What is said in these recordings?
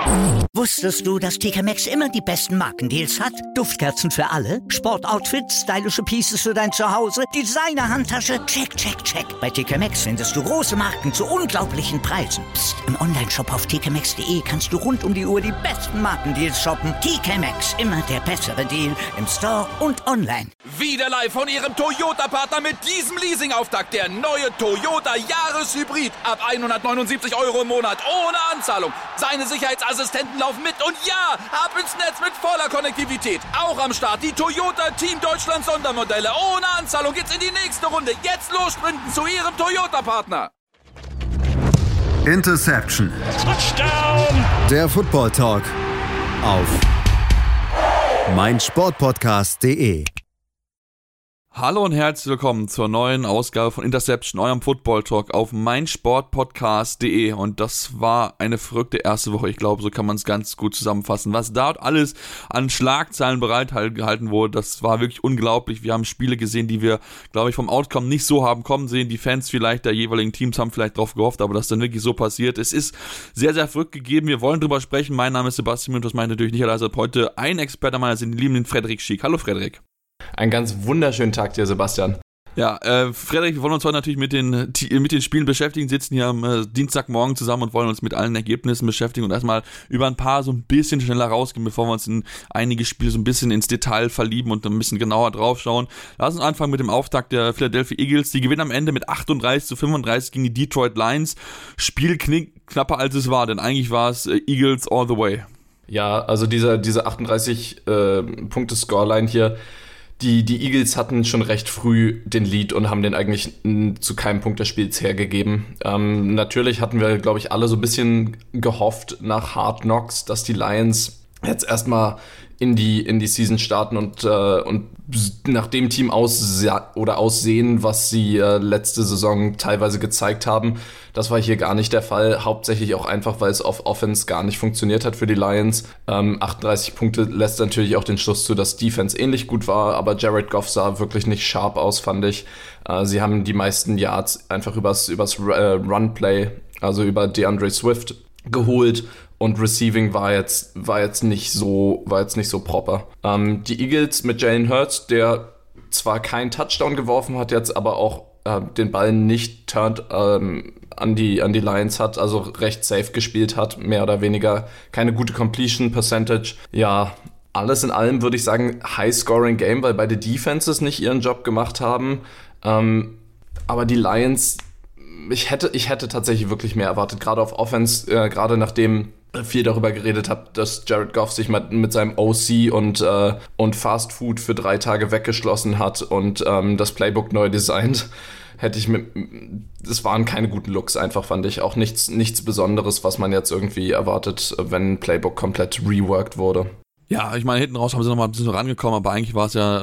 Wusstest du, dass TK Maxx immer die besten Markendeals hat? Duftkerzen für alle, Sportoutfits, stylische Pieces für dein Zuhause, Designer-Handtasche, check, check, check. Bei TK Maxx findest du große Marken zu unglaublichen Preisen. Psst. Im Onlineshop auf tkmaxx.de kannst du rund um die Uhr die besten Markendeals shoppen. TK Maxx, immer der bessere Deal im Store und online. Wieder live von Ihrem Toyota-Partner mit diesem Leasing-Auftakt. Der neue Toyota Jahreshybrid. Ab 179 € im Monat. Ohne Anzahlung. Seine Sicherheitsassistenten laufen mit. Und ja, ab ins Netz mit voller Konnektivität. Auch am Start die Toyota Team Deutschland Sondermodelle. Ohne Anzahlung geht's in die nächste Runde. Jetzt los sprinten zu Ihrem Toyota-Partner. Interception. Touchdown. Der Football Talk auf meinsportpodcast.de. Hallo und herzlich willkommen zur neuen Ausgabe von Interception, eurem Football Talk auf meinsportpodcast.de. Und das war eine verrückte erste Woche. Ich glaube, so kann man es ganz gut zusammenfassen. Was dort alles an Schlagzeilen bereitgehalten wurde, das war wirklich unglaublich. Wir haben Spiele gesehen, die wir, glaube ich, vom Outcome nicht so haben kommen sehen. Die Fans vielleicht der jeweiligen Teams haben vielleicht drauf gehofft, aber das dann wirklich so passiert. Es ist sehr, sehr verrückt gegeben. Wir wollen drüber sprechen. Mein Name ist Sebastian und das meine natürlich nicht alleine. Heute ein Experte meiner sind, den lieben Frederik Schick. Hallo Frederik. Einen ganz wunderschönen Tag dir, Sebastian. Ja, Frederik, wir wollen uns heute natürlich mit den Spielen beschäftigen, sitzen hier am Dienstagmorgen zusammen und wollen uns mit allen Ergebnissen beschäftigen und erstmal über ein paar so ein bisschen schneller rausgehen, bevor wir uns in einige Spiele so ein bisschen ins Detail verlieben und ein bisschen genauer drauf schauen. Lass uns anfangen mit dem Auftakt der Philadelphia Eagles. Die gewinnen am Ende mit 38-35 gegen die Detroit Lions. Spiel knapper als es war, denn eigentlich war es Eagles all the way. Ja, also diese 38 Punkte Scoreline hier, Die Eagles hatten schon recht früh den Lead und haben den eigentlich zu keinem Punkt des Spiels hergegeben. Natürlich hatten wir, glaube ich, alle so ein bisschen gehofft nach Hard Knocks, dass die Lions jetzt erstmal in die Season starten und nach dem Team aussehen, was sie letzte Saison teilweise gezeigt haben. Das war hier gar nicht der Fall, hauptsächlich auch einfach, weil es auf Offense gar nicht funktioniert hat für die Lions. 38 Punkte lässt natürlich auch den Schluss zu, dass Defense ähnlich gut war, aber Jared Goff sah wirklich nicht sharp aus, fand ich. Sie haben die meisten Yards einfach übers Runplay, also über DeAndre Swift geholt. Und Receiving war jetzt nicht so proper. Die Eagles mit Jalen Hurts, der zwar keinen Touchdown geworfen hat, jetzt aber auch den Ball nicht turned an die Lions hat, also recht safe gespielt hat, mehr oder weniger. Keine gute Completion Percentage. Ja, alles in allem würde ich sagen High-Scoring-Game, weil beide Defenses nicht ihren Job gemacht haben. Aber die Lions, ich hätte tatsächlich wirklich mehr erwartet, gerade auf Offense, gerade nachdem viel darüber geredet habe, dass Jared Goff sich mit seinem OC und Fast Food für 3 Tage weggeschlossen hat und das Playbook neu designt, das waren keine guten Looks einfach, fand ich. Auch nichts Besonderes, was man jetzt irgendwie erwartet, wenn ein Playbook komplett reworked wurde. Ja, ich meine, hinten raus haben sie nochmal ein bisschen rangekommen, aber eigentlich war es ja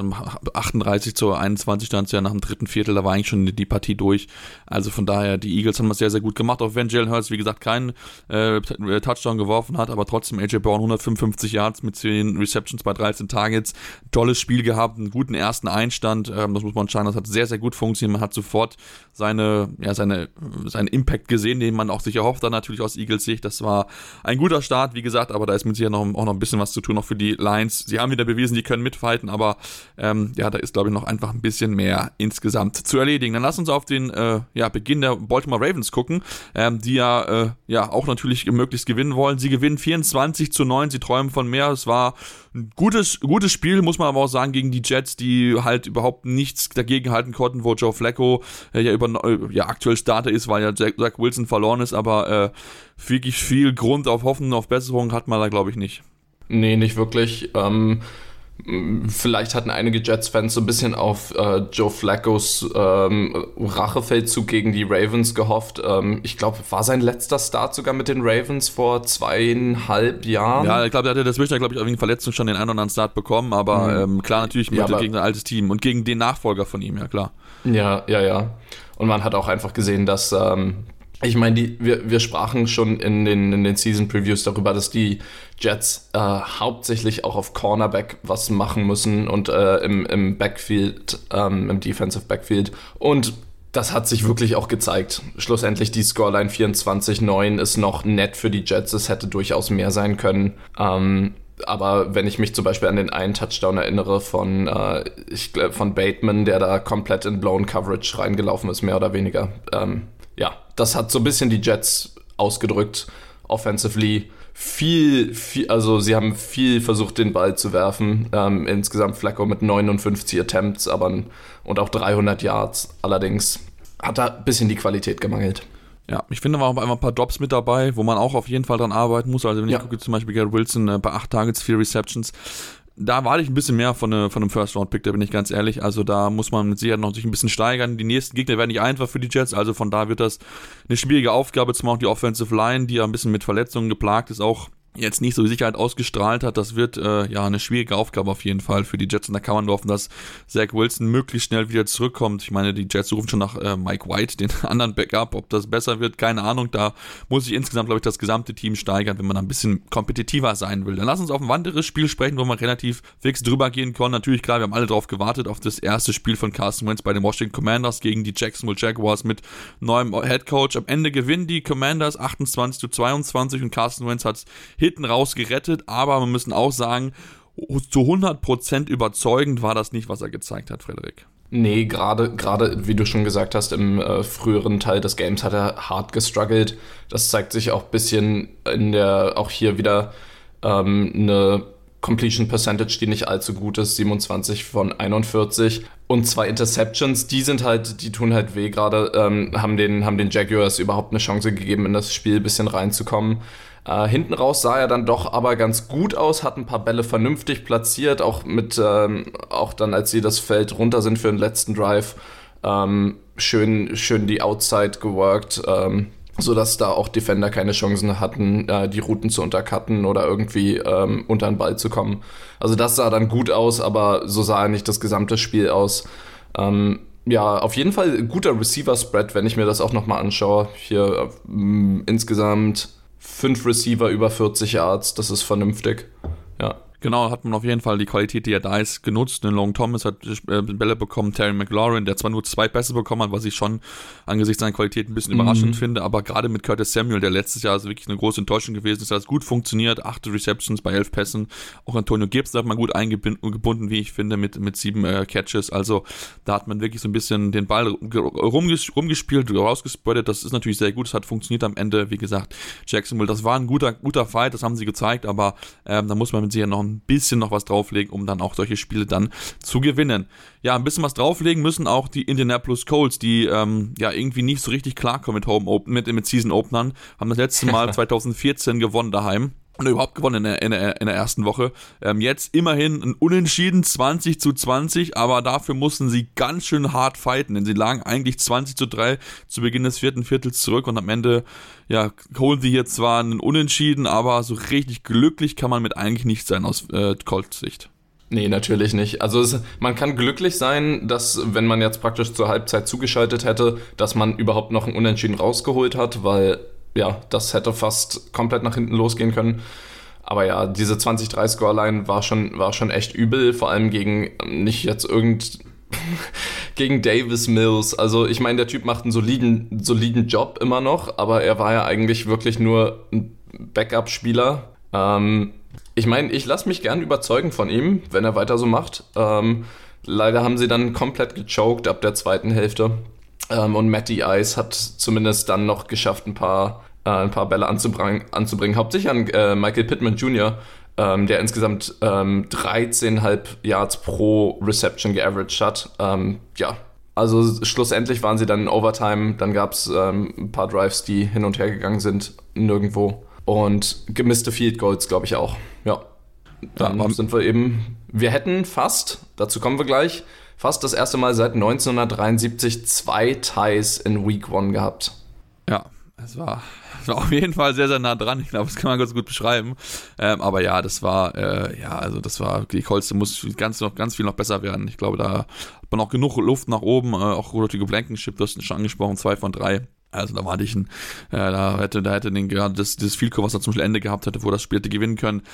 38-21 stand es ja nach dem dritten Viertel, da war eigentlich schon die Partie durch. Also von daher, die Eagles haben das sehr, sehr gut gemacht, auch wenn Jalen Hurts, wie gesagt, keinen Touchdown geworfen hat, aber trotzdem AJ Brown 155 Yards mit 10 Receptions bei 13 Targets. Tolles Spiel gehabt, einen guten ersten Einstand, das muss man sagen, das hat sehr, sehr gut funktioniert. Man hat sofort seinen Impact gesehen, den man auch sich erhofft, dann natürlich aus Eagles Sicht. Das war ein guter Start, wie gesagt, aber da ist mit Sicherheit auch noch ein bisschen was zu tun, auch für die Lions. Sie haben wieder bewiesen, die können mitfighten, aber da ist, glaube ich, noch einfach ein bisschen mehr insgesamt zu erledigen. Dann lass uns auf den Beginn der Baltimore Ravens gucken, die auch natürlich möglichst gewinnen wollen. Sie gewinnen 24-9, sie träumen von mehr. Es war ein gutes Spiel, muss man aber auch sagen, gegen die Jets, die halt überhaupt nichts dagegen halten konnten, wo Joe Flacco aktuell Starter ist, weil ja Zach Wilson verloren ist, aber wirklich viel Grund auf Hoffen auf Besserung hat man da, glaube ich, nicht. Nee, nicht wirklich. Vielleicht hatten einige Jets-Fans so ein bisschen auf Joe Flaccos Rachefeldzug gegen die Ravens gehofft. Ich glaube, war sein letzter Start sogar mit den Ravens vor 2,5 Jahren? Ja, ich glaube, der hatte dazwischen, wegen Verletzung schon den einen oder anderen Start bekommen, aber klar, natürlich gegen ein altes Team und gegen den Nachfolger von ihm, ja klar. Ja. Und man hat auch einfach gesehen, dass ich meine, wir sprachen schon in den Season Previews darüber, dass die Jets hauptsächlich auch auf Cornerback was machen müssen und im Backfield, im Defensive Backfield. Und Das hat sich wirklich auch gezeigt. Schlussendlich die Scoreline 24-9 ist noch nett für die Jets. Es hätte durchaus mehr sein können. Aber wenn ich mich zum Beispiel an den einen Touchdown erinnere von Bateman, der da komplett in blown Coverage reingelaufen ist, mehr oder weniger. Das hat so ein bisschen die Jets ausgedrückt. Offensively also sie haben viel versucht, den Ball zu werfen. Insgesamt Flacco mit 59 Attempts und auch 300 Yards. Allerdings hat da ein bisschen die Qualität gemangelt. Ja, ich finde, war auch einfach ein paar Drops mit dabei, wo man auch auf jeden Fall dran arbeiten muss. Also wenn ich gucke, zum Beispiel Garrett Wilson bei 8 Targets, 4 Receptions, da warte ich ein bisschen mehr von einem First-Round-Pick, da bin ich ganz ehrlich. Also da muss man mit Sicherheit noch sich ein bisschen steigern. Die nächsten Gegner werden nicht einfach für die Jets, also von da wird das eine schwierige Aufgabe, zumal auch die Offensive Line, die ja ein bisschen mit Verletzungen geplagt ist, auch jetzt nicht so die Sicherheit ausgestrahlt hat. Das wird eine schwierige Aufgabe auf jeden Fall für die Jets und da kann man nur hoffen, dass Zach Wilson möglichst schnell wieder zurückkommt. Ich meine, die Jets suchen schon nach Mike White, den anderen Backup. Ob das besser wird, keine Ahnung. Da muss sich insgesamt, glaube ich, das gesamte Team steigern, wenn man ein bisschen kompetitiver sein will. Dann lass uns auf ein weiteres Spiel sprechen, wo wir relativ fix drüber gehen können. Natürlich, klar, wir haben alle drauf gewartet, auf das erste Spiel von Carson Wentz bei den Washington Commanders gegen die Jacksonville Jaguars mit neuem Headcoach. Am Ende gewinnen die Commanders 28-22 und Carson Wentz hat hinten raus gerettet, aber wir müssen auch sagen, zu 100% überzeugend war das nicht, was er gezeigt hat, Frederik. Nee, gerade wie du schon gesagt hast, im früheren Teil des Games hat er hart gestruggelt. Das zeigt sich auch ein bisschen auch hier wieder eine Completion Percentage, die nicht allzu gut ist, 27 von 41 und 2 Interceptions, die tun halt weh gerade, haben den Jaguars überhaupt eine Chance gegeben, in das Spiel ein bisschen reinzukommen. Hinten raus sah er dann doch aber ganz gut aus, hat ein paar Bälle vernünftig platziert, auch dann, als sie das Feld runter sind für den letzten Drive, schön die Outside geworkt, sodass da auch Defender keine Chancen hatten, die Routen zu untercutten oder irgendwie unter den Ball zu kommen. Also das sah dann gut aus, aber so sah nicht das gesamte Spiel aus. Auf jeden Fall guter Receiver-Spread, wenn ich mir das auch nochmal anschaue. Hier insgesamt 5 Receiver über 40 Yards, das ist vernünftig. Ja. Genau, hat man auf jeden Fall die Qualität, die ja da ist, genutzt. Long Thomas hat Bälle bekommen, Terry McLaurin, der zwar nur 2 Pässe bekommen hat, was ich schon angesichts seiner Qualität ein bisschen überraschend finde, aber gerade mit Curtis Samuel, der letztes Jahr also wirklich eine große Enttäuschung gewesen ist, hat es gut funktioniert, 8 Receptions bei 11 Pässen. Auch Antonio Gibson hat man gut eingebunden, wie ich finde, mit 7 Catches. Also da hat man wirklich so ein bisschen den Ball rumgespielt, rausgespreadet. Das ist natürlich sehr gut, es hat funktioniert am Ende. Wie gesagt, Jacksonville, das war ein guter Fight, das haben sie gezeigt, aber da muss man mit sich ja noch ein bisschen was drauflegen, um dann auch solche Spiele dann zu gewinnen. Ja, ein bisschen was drauflegen müssen auch die Indianapolis Colts, die irgendwie nicht so richtig klarkommen mit Season Openern, haben das letzte Mal 2014 gewonnen daheim. Oder überhaupt gewonnen in der ersten Woche. Jetzt immerhin ein Unentschieden 20-20, aber dafür mussten sie ganz schön hart fighten, denn sie lagen eigentlich 20-3 zu Beginn des 4. Viertels zurück und am Ende holen sie hier zwar einen Unentschieden, aber so richtig glücklich kann man mit eigentlich nicht sein aus Colts Sicht. Nee, natürlich nicht. Also man kann glücklich sein, dass, wenn man jetzt praktisch zur Halbzeit zugeschaltet hätte, dass man überhaupt noch einen Unentschieden rausgeholt hat, weil das hätte fast komplett nach hinten losgehen können. Aber ja, diese 20-3 Scoreline war schon echt übel, vor allem gegen gegen Davis Mills. Also ich meine, der Typ macht einen soliden Job immer noch, aber er war ja eigentlich wirklich nur ein Backup-Spieler. Ich meine, ich lasse mich gern überzeugen von ihm, wenn er weiter so macht. Leider haben sie dann komplett gechoked ab der zweiten Hälfte. Und Matty Ice hat zumindest dann noch geschafft, ein paar Bälle anzubringen. Hauptsächlich an Michael Pittman Jr., der insgesamt 13,5 Yards pro Reception geaveraged hat. Also schlussendlich waren sie dann in Overtime. Dann gab es ein paar Drives, die hin und her gegangen sind, nirgendwo. Und gemisste Field Goals, glaube ich auch. Ja, dann sind wir hätten fast, dazu kommen wir gleich, fast das erste Mal seit 1973 2 Ties in Week 1 gehabt. Ja, es war auf jeden Fall sehr, sehr nah dran. Ich glaube, das kann man ganz gut beschreiben. Aber ja, das war, die Colts muss ganz viel noch besser werden. Ich glaube, da hat man auch genug Luft nach oben. Auch Rodrigo Blankenship, du hast schon angesprochen, 2 von 3. Also da war da hätte den gerade das Field Goal, was er zum Ende gehabt hätte, wo das Spiel hätte gewinnen können.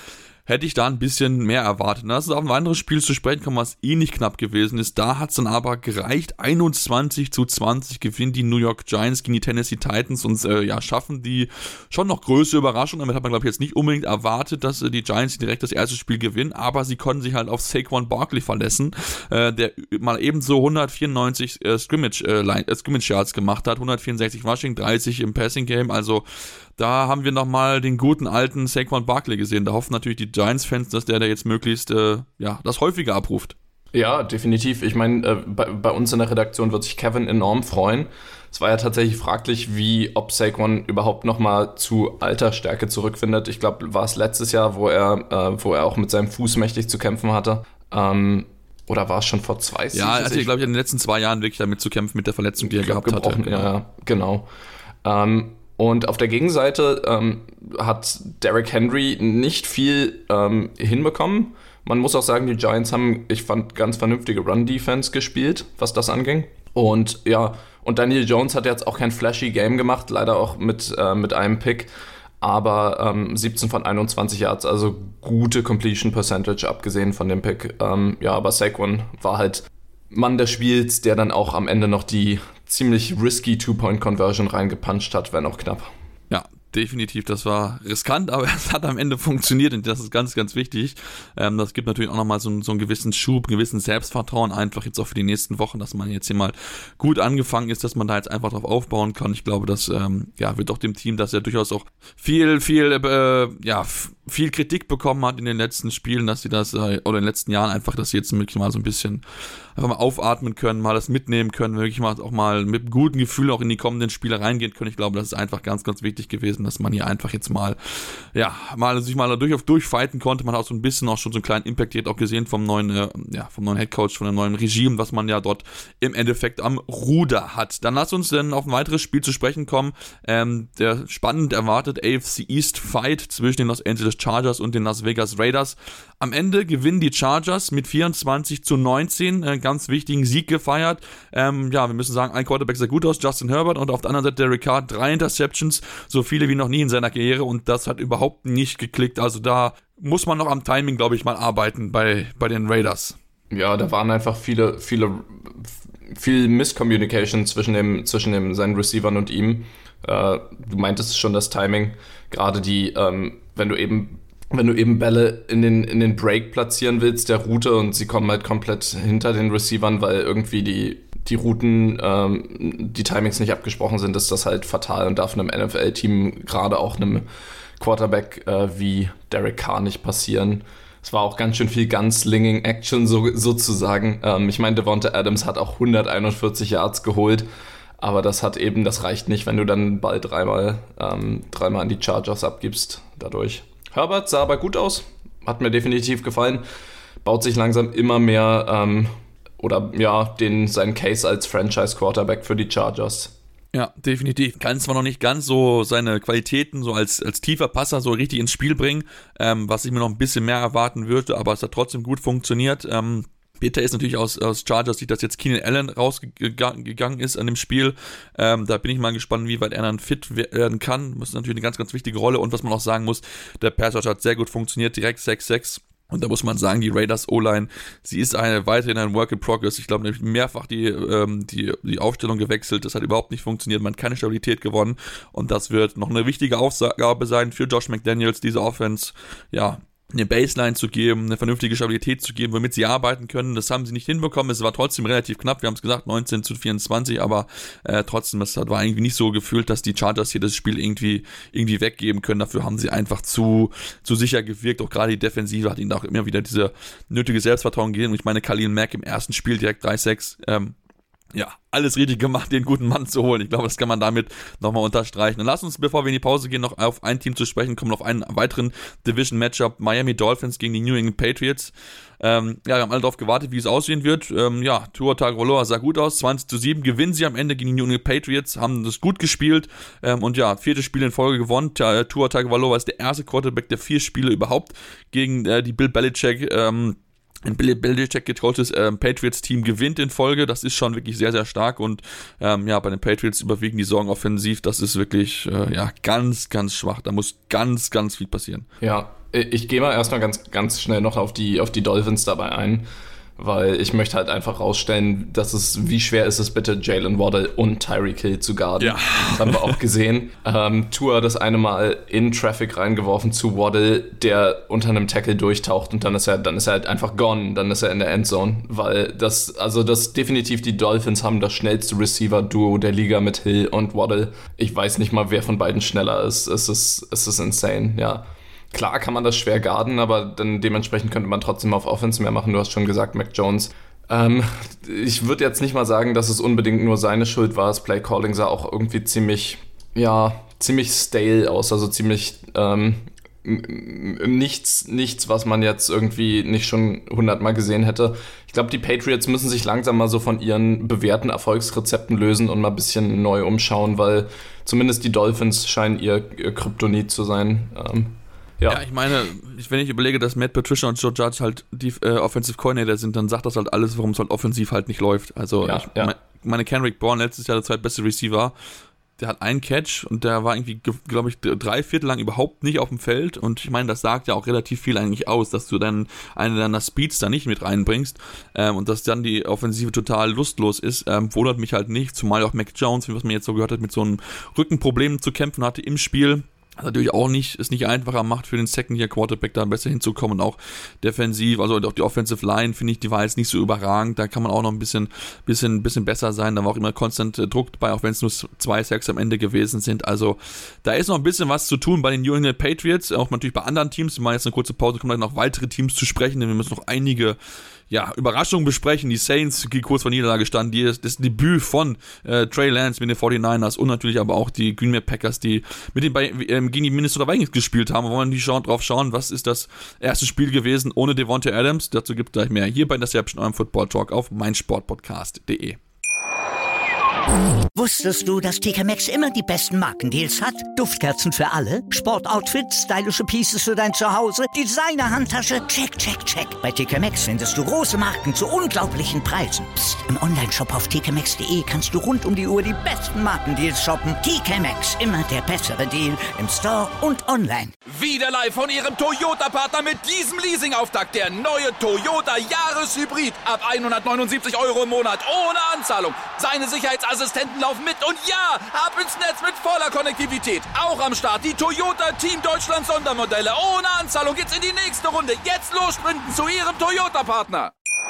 hätte ich da ein bisschen mehr erwartet. Lass uns auf ein anderes Spiel zu sprechen kommen, was ähnlich knapp gewesen ist. Da hat es dann aber gereicht. 21-20 gewinnen die New York Giants gegen die Tennessee Titans und schaffen die schon noch größere Überraschung. Damit hat man, glaube ich, jetzt nicht unbedingt erwartet, dass die Giants direkt das erste Spiel gewinnen, aber sie konnten sich halt auf Saquon Barkley verlassen, der mal ebenso 194 Scrimmage Yards gemacht hat, 164 Rushing, 30 im Passing Game, also da haben wir nochmal den guten alten Saquon Barkley gesehen. Da hoffen natürlich die Giants-Fans, dass der jetzt möglichst das häufiger abruft. Ja, definitiv. Ich meine, bei uns in der Redaktion wird sich Kevin enorm freuen. Es war ja tatsächlich fraglich, ob Saquon überhaupt nochmal zu alter Stärke zurückfindet. Ich glaube, war es letztes Jahr, wo er auch mit seinem Fuß mächtig zu kämpfen hatte. Oder war es schon vor 2 Seasons? Ja, er hatte, glaube ich, in den letzten 2 Jahren wirklich damit zu kämpfen mit der Verletzung, die er gehabt hatte. Ja, genau. Und auf der Gegenseite hat Derrick Henry nicht viel hinbekommen. Man muss auch sagen, die Giants haben, ich fand, ganz vernünftige Run-Defense gespielt, was das anging. Und Daniel Jones hat jetzt auch kein flashy Game gemacht, leider auch mit einem Pick. Aber 17 von 21 Yards, also gute Completion Percentage, abgesehen von dem Pick. Aber Saquon war halt Mann des Spiels, der dann auch am Ende noch die ziemlich risky Two-Point-Conversion reingepuncht hat, wenn auch knapp. Ja, definitiv, das war riskant, aber es hat am Ende funktioniert und das ist ganz, ganz wichtig. Das gibt natürlich auch nochmal so einen gewissen Schub, einen gewissen Selbstvertrauen einfach jetzt auch für die nächsten Wochen, dass man jetzt hier mal gut angefangen ist, dass man da jetzt einfach drauf aufbauen kann. Ich glaube, das wird auch dem Team, dass er durchaus auch viel Kritik bekommen hat in den letzten Spielen, dass sie das, oder in den letzten Jahren einfach, dass sie jetzt wirklich mal so ein bisschen einfach mal aufatmen können, mal das mitnehmen können, wirklich mal auch mal mit gutem Gefühl auch in die kommenden Spiele reingehen können. Ich glaube, das ist einfach ganz, ganz wichtig gewesen, dass man hier einfach jetzt sich mal durchfighten konnte. Man hat auch so ein bisschen auch schon so einen kleinen Impact jetzt auch gesehen vom neuen Headcoach, von dem neuen Regime, was man ja dort im Endeffekt am Ruder hat. Dann lass uns dann auf ein weiteres Spiel zu sprechen kommen. Der spannend erwartet AFC East Fight zwischen den Los Angeles Chargers und den Las Vegas Raiders. Am Ende gewinnen die Chargers mit 24-19, einen ganz wichtigen Sieg gefeiert. Wir müssen sagen, ein Quarterback sah gut aus, Justin Herbert, und auf der anderen Seite Derek Carr, 3 Interceptions, so viele wie noch nie in seiner Karriere, und das hat überhaupt nicht geklickt. Also da muss man noch am Timing, glaube ich, mal arbeiten bei den Raiders. Ja, da waren einfach viel Miscommunication zwischen seinen Receivern und ihm. Du meintest schon, das Timing, gerade wenn du eben Bälle in den Break platzieren willst, der Route, und sie kommen halt komplett hinter den Receivern, weil irgendwie die Routen, die Timings nicht abgesprochen sind, ist das halt fatal und darf einem NFL-Team, gerade auch einem Quarterback wie Derek Carr, nicht passieren. Es war auch ganz schön viel Gunslinging-Action sozusagen. Ich meine, Devonta Adams hat auch 141 Yards geholt, aber das reicht nicht, wenn du dann den Ball dreimal an die Chargers abgibst dadurch. Herbert sah aber gut aus, hat mir definitiv gefallen, baut sich langsam immer mehr seinen Case als Franchise-Quarterback für die Chargers. Ja, definitiv. Kann zwar noch nicht ganz so seine Qualitäten so als tiefer Passer so richtig ins Spiel bringen, was ich mir noch ein bisschen mehr erwarten würde, aber es hat trotzdem gut funktioniert. Bitter ist natürlich aus Chargers, sieht, dass jetzt Keenan Allen rausgegangen ist an dem Spiel. Da bin ich mal gespannt, wie weit er dann fit werden kann. Das ist natürlich eine ganz, ganz wichtige Rolle. Und was man auch sagen muss, der Pass Rush hat sehr gut funktioniert, direkt 6-6. Und da muss man sagen, die Raiders O-Line, sie ist weiterhin ein Work in Progress. Ich glaube, mehrfach die Aufstellung gewechselt. Das hat überhaupt nicht funktioniert. Man hat keine Stabilität gewonnen. Und das wird noch eine wichtige Aufgabe sein für Josh McDaniels, diese Offense, eine Baseline zu geben, eine vernünftige Stabilität zu geben, womit sie arbeiten können. Das haben sie nicht hinbekommen. Es war trotzdem relativ knapp. Wir haben es gesagt, 19-24, aber trotzdem, das war irgendwie nicht so gefühlt, dass die Chargers hier das Spiel irgendwie weggeben können. Dafür haben sie einfach zu sicher gewirkt. Auch gerade die Defensive hat ihnen auch immer wieder diese nötige Selbstvertrauen gegeben. Und ich meine, Khalil Mack im ersten Spiel direkt 3-6, alles richtig gemacht, den guten Mann zu holen. Ich glaube, das kann man damit nochmal unterstreichen. Und lass uns, bevor wir in die Pause gehen, noch auf ein Team zu sprechen kommen, auf einen weiteren Division-Matchup, Miami Dolphins gegen die New England Patriots. Wir haben alle darauf gewartet, wie es aussehen wird. Tua Tagovailoa sah gut aus, 20-7, gewinnen sie am Ende gegen die New England Patriots, haben das gut gespielt, 4. Spiel in Folge gewonnen. Tua Tagovailoa ist der erste Quarterback der 4 Spiele überhaupt gegen die Bill Belichick gecoachtes Patriots-Team gewinnt in Folge. Das ist schon wirklich sehr, sehr stark, und bei den Patriots überwiegen die Sorgen offensiv. Das ist wirklich ganz, ganz schwach. Da muss ganz, ganz viel passieren. Ja, Ich gehe mal erstmal ganz schnell noch auf die Dolphins dabei ein, weil ich möchte halt einfach rausstellen, wie schwer ist es bitte, Jalen Waddle und Tyreek Hill zu guarden. Ja. Das haben wir auch gesehen. Tua das eine Mal in Traffic reingeworfen zu Waddle, der unter einem Tackle durchtaucht und dann ist er halt einfach gone, dann ist er in der Endzone, weil das definitiv die Dolphins haben das schnellste Receiver-Duo der Liga mit Hill und Waddle. Ich weiß nicht mal, wer von beiden schneller ist. Es ist insane, ja. Klar kann man das schwer guarden, aber dann dementsprechend könnte man trotzdem auf Offense mehr machen. Du hast schon gesagt, Mac Jones. Ich würde jetzt nicht mal sagen, dass es unbedingt nur seine Schuld war. Das Play-Calling sah auch irgendwie ziemlich stale aus. Also ziemlich nichts, was man jetzt irgendwie nicht schon 100-mal gesehen hätte. Ich glaube, die Patriots müssen sich langsam mal so von ihren bewährten Erfolgsrezepten lösen und mal ein bisschen neu umschauen, weil zumindest die Dolphins scheinen ihr Kryptonit zu sein. Ja, ich meine, wenn ich überlege, dass Matt Patricia und Joe Judge halt die Offensive Coordinator sind, dann sagt das halt alles, warum es halt offensiv halt nicht läuft. Also meine Kendrick Bourne letztes Jahr der zweitbeste Receiver, der hat einen Catch und der war irgendwie, glaube ich, 3/4 lang überhaupt nicht auf dem Feld und ich meine, das sagt ja auch relativ viel eigentlich aus, dass du dann einen deiner Speeds da nicht mit reinbringst und dass dann die Offensive total lustlos ist, wundert mich halt nicht, zumal auch Mac Jones, was man jetzt so gehört hat, mit so einem Rückenproblem zu kämpfen hatte im Spiel. Was natürlich auch nicht einfacher macht für den Second-Year-Quarterback da besser hinzukommen und auch defensiv, also auch die Offensive Line, finde ich, die war jetzt nicht so überragend, da kann man auch noch ein bisschen besser sein, da war auch immer konstant Druck dabei, auch wenn es nur 2 Sacks am Ende gewesen sind, also da ist noch ein bisschen was zu tun bei den New England Patriots, auch natürlich bei anderen Teams, wir machen jetzt eine kurze Pause, kommen dann noch weitere Teams zu sprechen, denn wir müssen noch einige Überraschungen besprechen. Die Saints, die kurz vor Niederlage standen, das Debüt von Trey Lance mit den 49ers und natürlich aber auch die Green Bay Packers, die mit gegen die Minnesota Vikings gespielt haben. Wir wollen drauf schauen, was ist das erste Spiel gewesen ohne Devontae Adams. Dazu gibt es gleich mehr hier bei der Interception, eurem Football Talk auf meinsportpodcast.de. Wusstest du, dass TK Maxx immer die besten Markendeals hat? Duftkerzen für alle, Sportoutfits, stylische Pieces für dein Zuhause, Designer-Handtasche, check, check, check. Bei TK Maxx findest du große Marken zu unglaublichen Preisen. Psst. Im Onlineshop auf tkmaxx.de kannst du rund um die Uhr die besten Markendeals shoppen. TK Maxx, immer der bessere Deal im Store und online. Wieder live von ihrem Toyota-Partner mit diesem Leasing-Auftakt. Der neue Toyota Jahreshybrid. Ab 179 € im Monat ohne Anzahlung. Seine Sicherheitsassistenten laufen mit und ja, ab ins Netz mit voller Konnektivität. Auch am Start die Toyota Team Deutschland Sondermodelle. Ohne Anzahlung geht's in die nächste Runde. Jetzt los sprinten zu ihrem Toyota-Partner.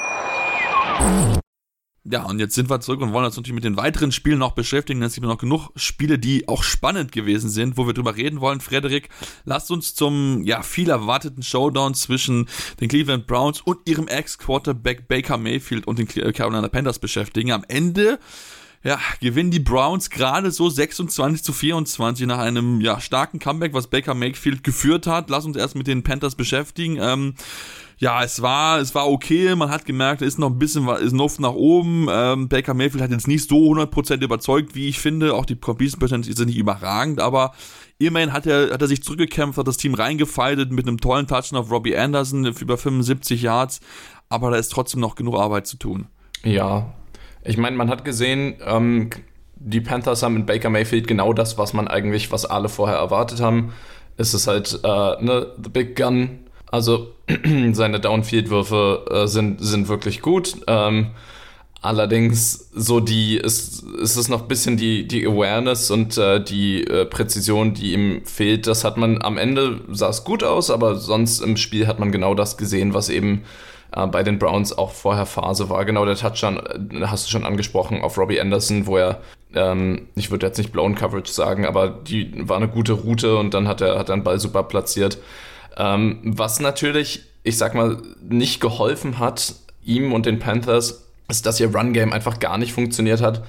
Ja, und jetzt sind wir zurück und wollen uns natürlich mit den weiteren Spielen noch beschäftigen. Es gibt noch genug Spiele, die auch spannend gewesen sind, wo wir drüber reden wollen. Frederik, lasst uns zum viel erwarteten Showdown zwischen den Cleveland Browns und ihrem Ex-Quarterback Baker Mayfield und den Carolina Panthers beschäftigen. Am Ende gewinnen die Browns gerade so 26-24 nach einem starken Comeback, was Baker Mayfield geführt hat. Lass uns erst mit den Panthers beschäftigen. Es war okay, man hat gemerkt, da ist noch ein bisschen Luft nach oben. Baker Mayfield hat jetzt nicht so 100% überzeugt, wie ich finde. Auch die Completion-Percentage ist nicht überragend, aber immerhin hat er sich zurückgekämpft, hat das Team reingefeitet mit einem tollen Touchdown auf Robbie Anderson für über 75 Yards. Aber da ist trotzdem noch genug Arbeit zu tun. Ja, ich meine, man hat gesehen, die Panthers haben mit Baker Mayfield genau das, was alle vorher erwartet haben. Es ist halt the big gun. Also seine Downfield-Würfe sind wirklich gut. Allerdings es ist noch ein bisschen die Awareness und die Präzision, die ihm fehlt. Das hat man am Ende, sah es gut aus, aber sonst im Spiel hat man genau das gesehen, was eben bei den Browns auch vorher Phase war. Genau der Touchdown, hast du schon angesprochen, auf Robbie Anderson, wo er, ich würde jetzt nicht Blown Coverage sagen, aber die war eine gute Route und dann hat er den Ball super platziert. Was natürlich, ich sag mal, nicht geholfen hat, ihm und den Panthers, ist, dass ihr Run-Game einfach gar nicht funktioniert hat.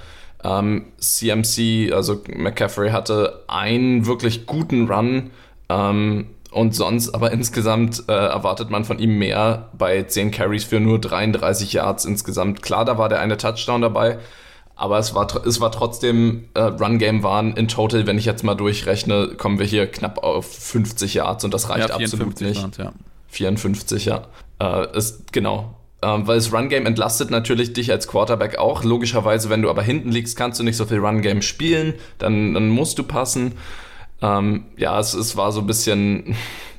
CMC, also McCaffrey, hatte einen wirklich guten Run und sonst, aber insgesamt erwartet man von ihm mehr bei 10 Carries für nur 33 Yards insgesamt. Klar, da war der eine Touchdown dabei, aber es war trotzdem, Run-Game waren in total, wenn ich jetzt mal durchrechne, kommen wir hier knapp auf 50 Yards und das reicht absolut nicht. Land, 54, ja. Genau. Weil das Run-Game entlastet natürlich dich als Quarterback auch. Logischerweise, wenn du aber hinten liegst, kannst du nicht so viel Run-Game spielen, dann musst du passen. Es war so ein bisschen,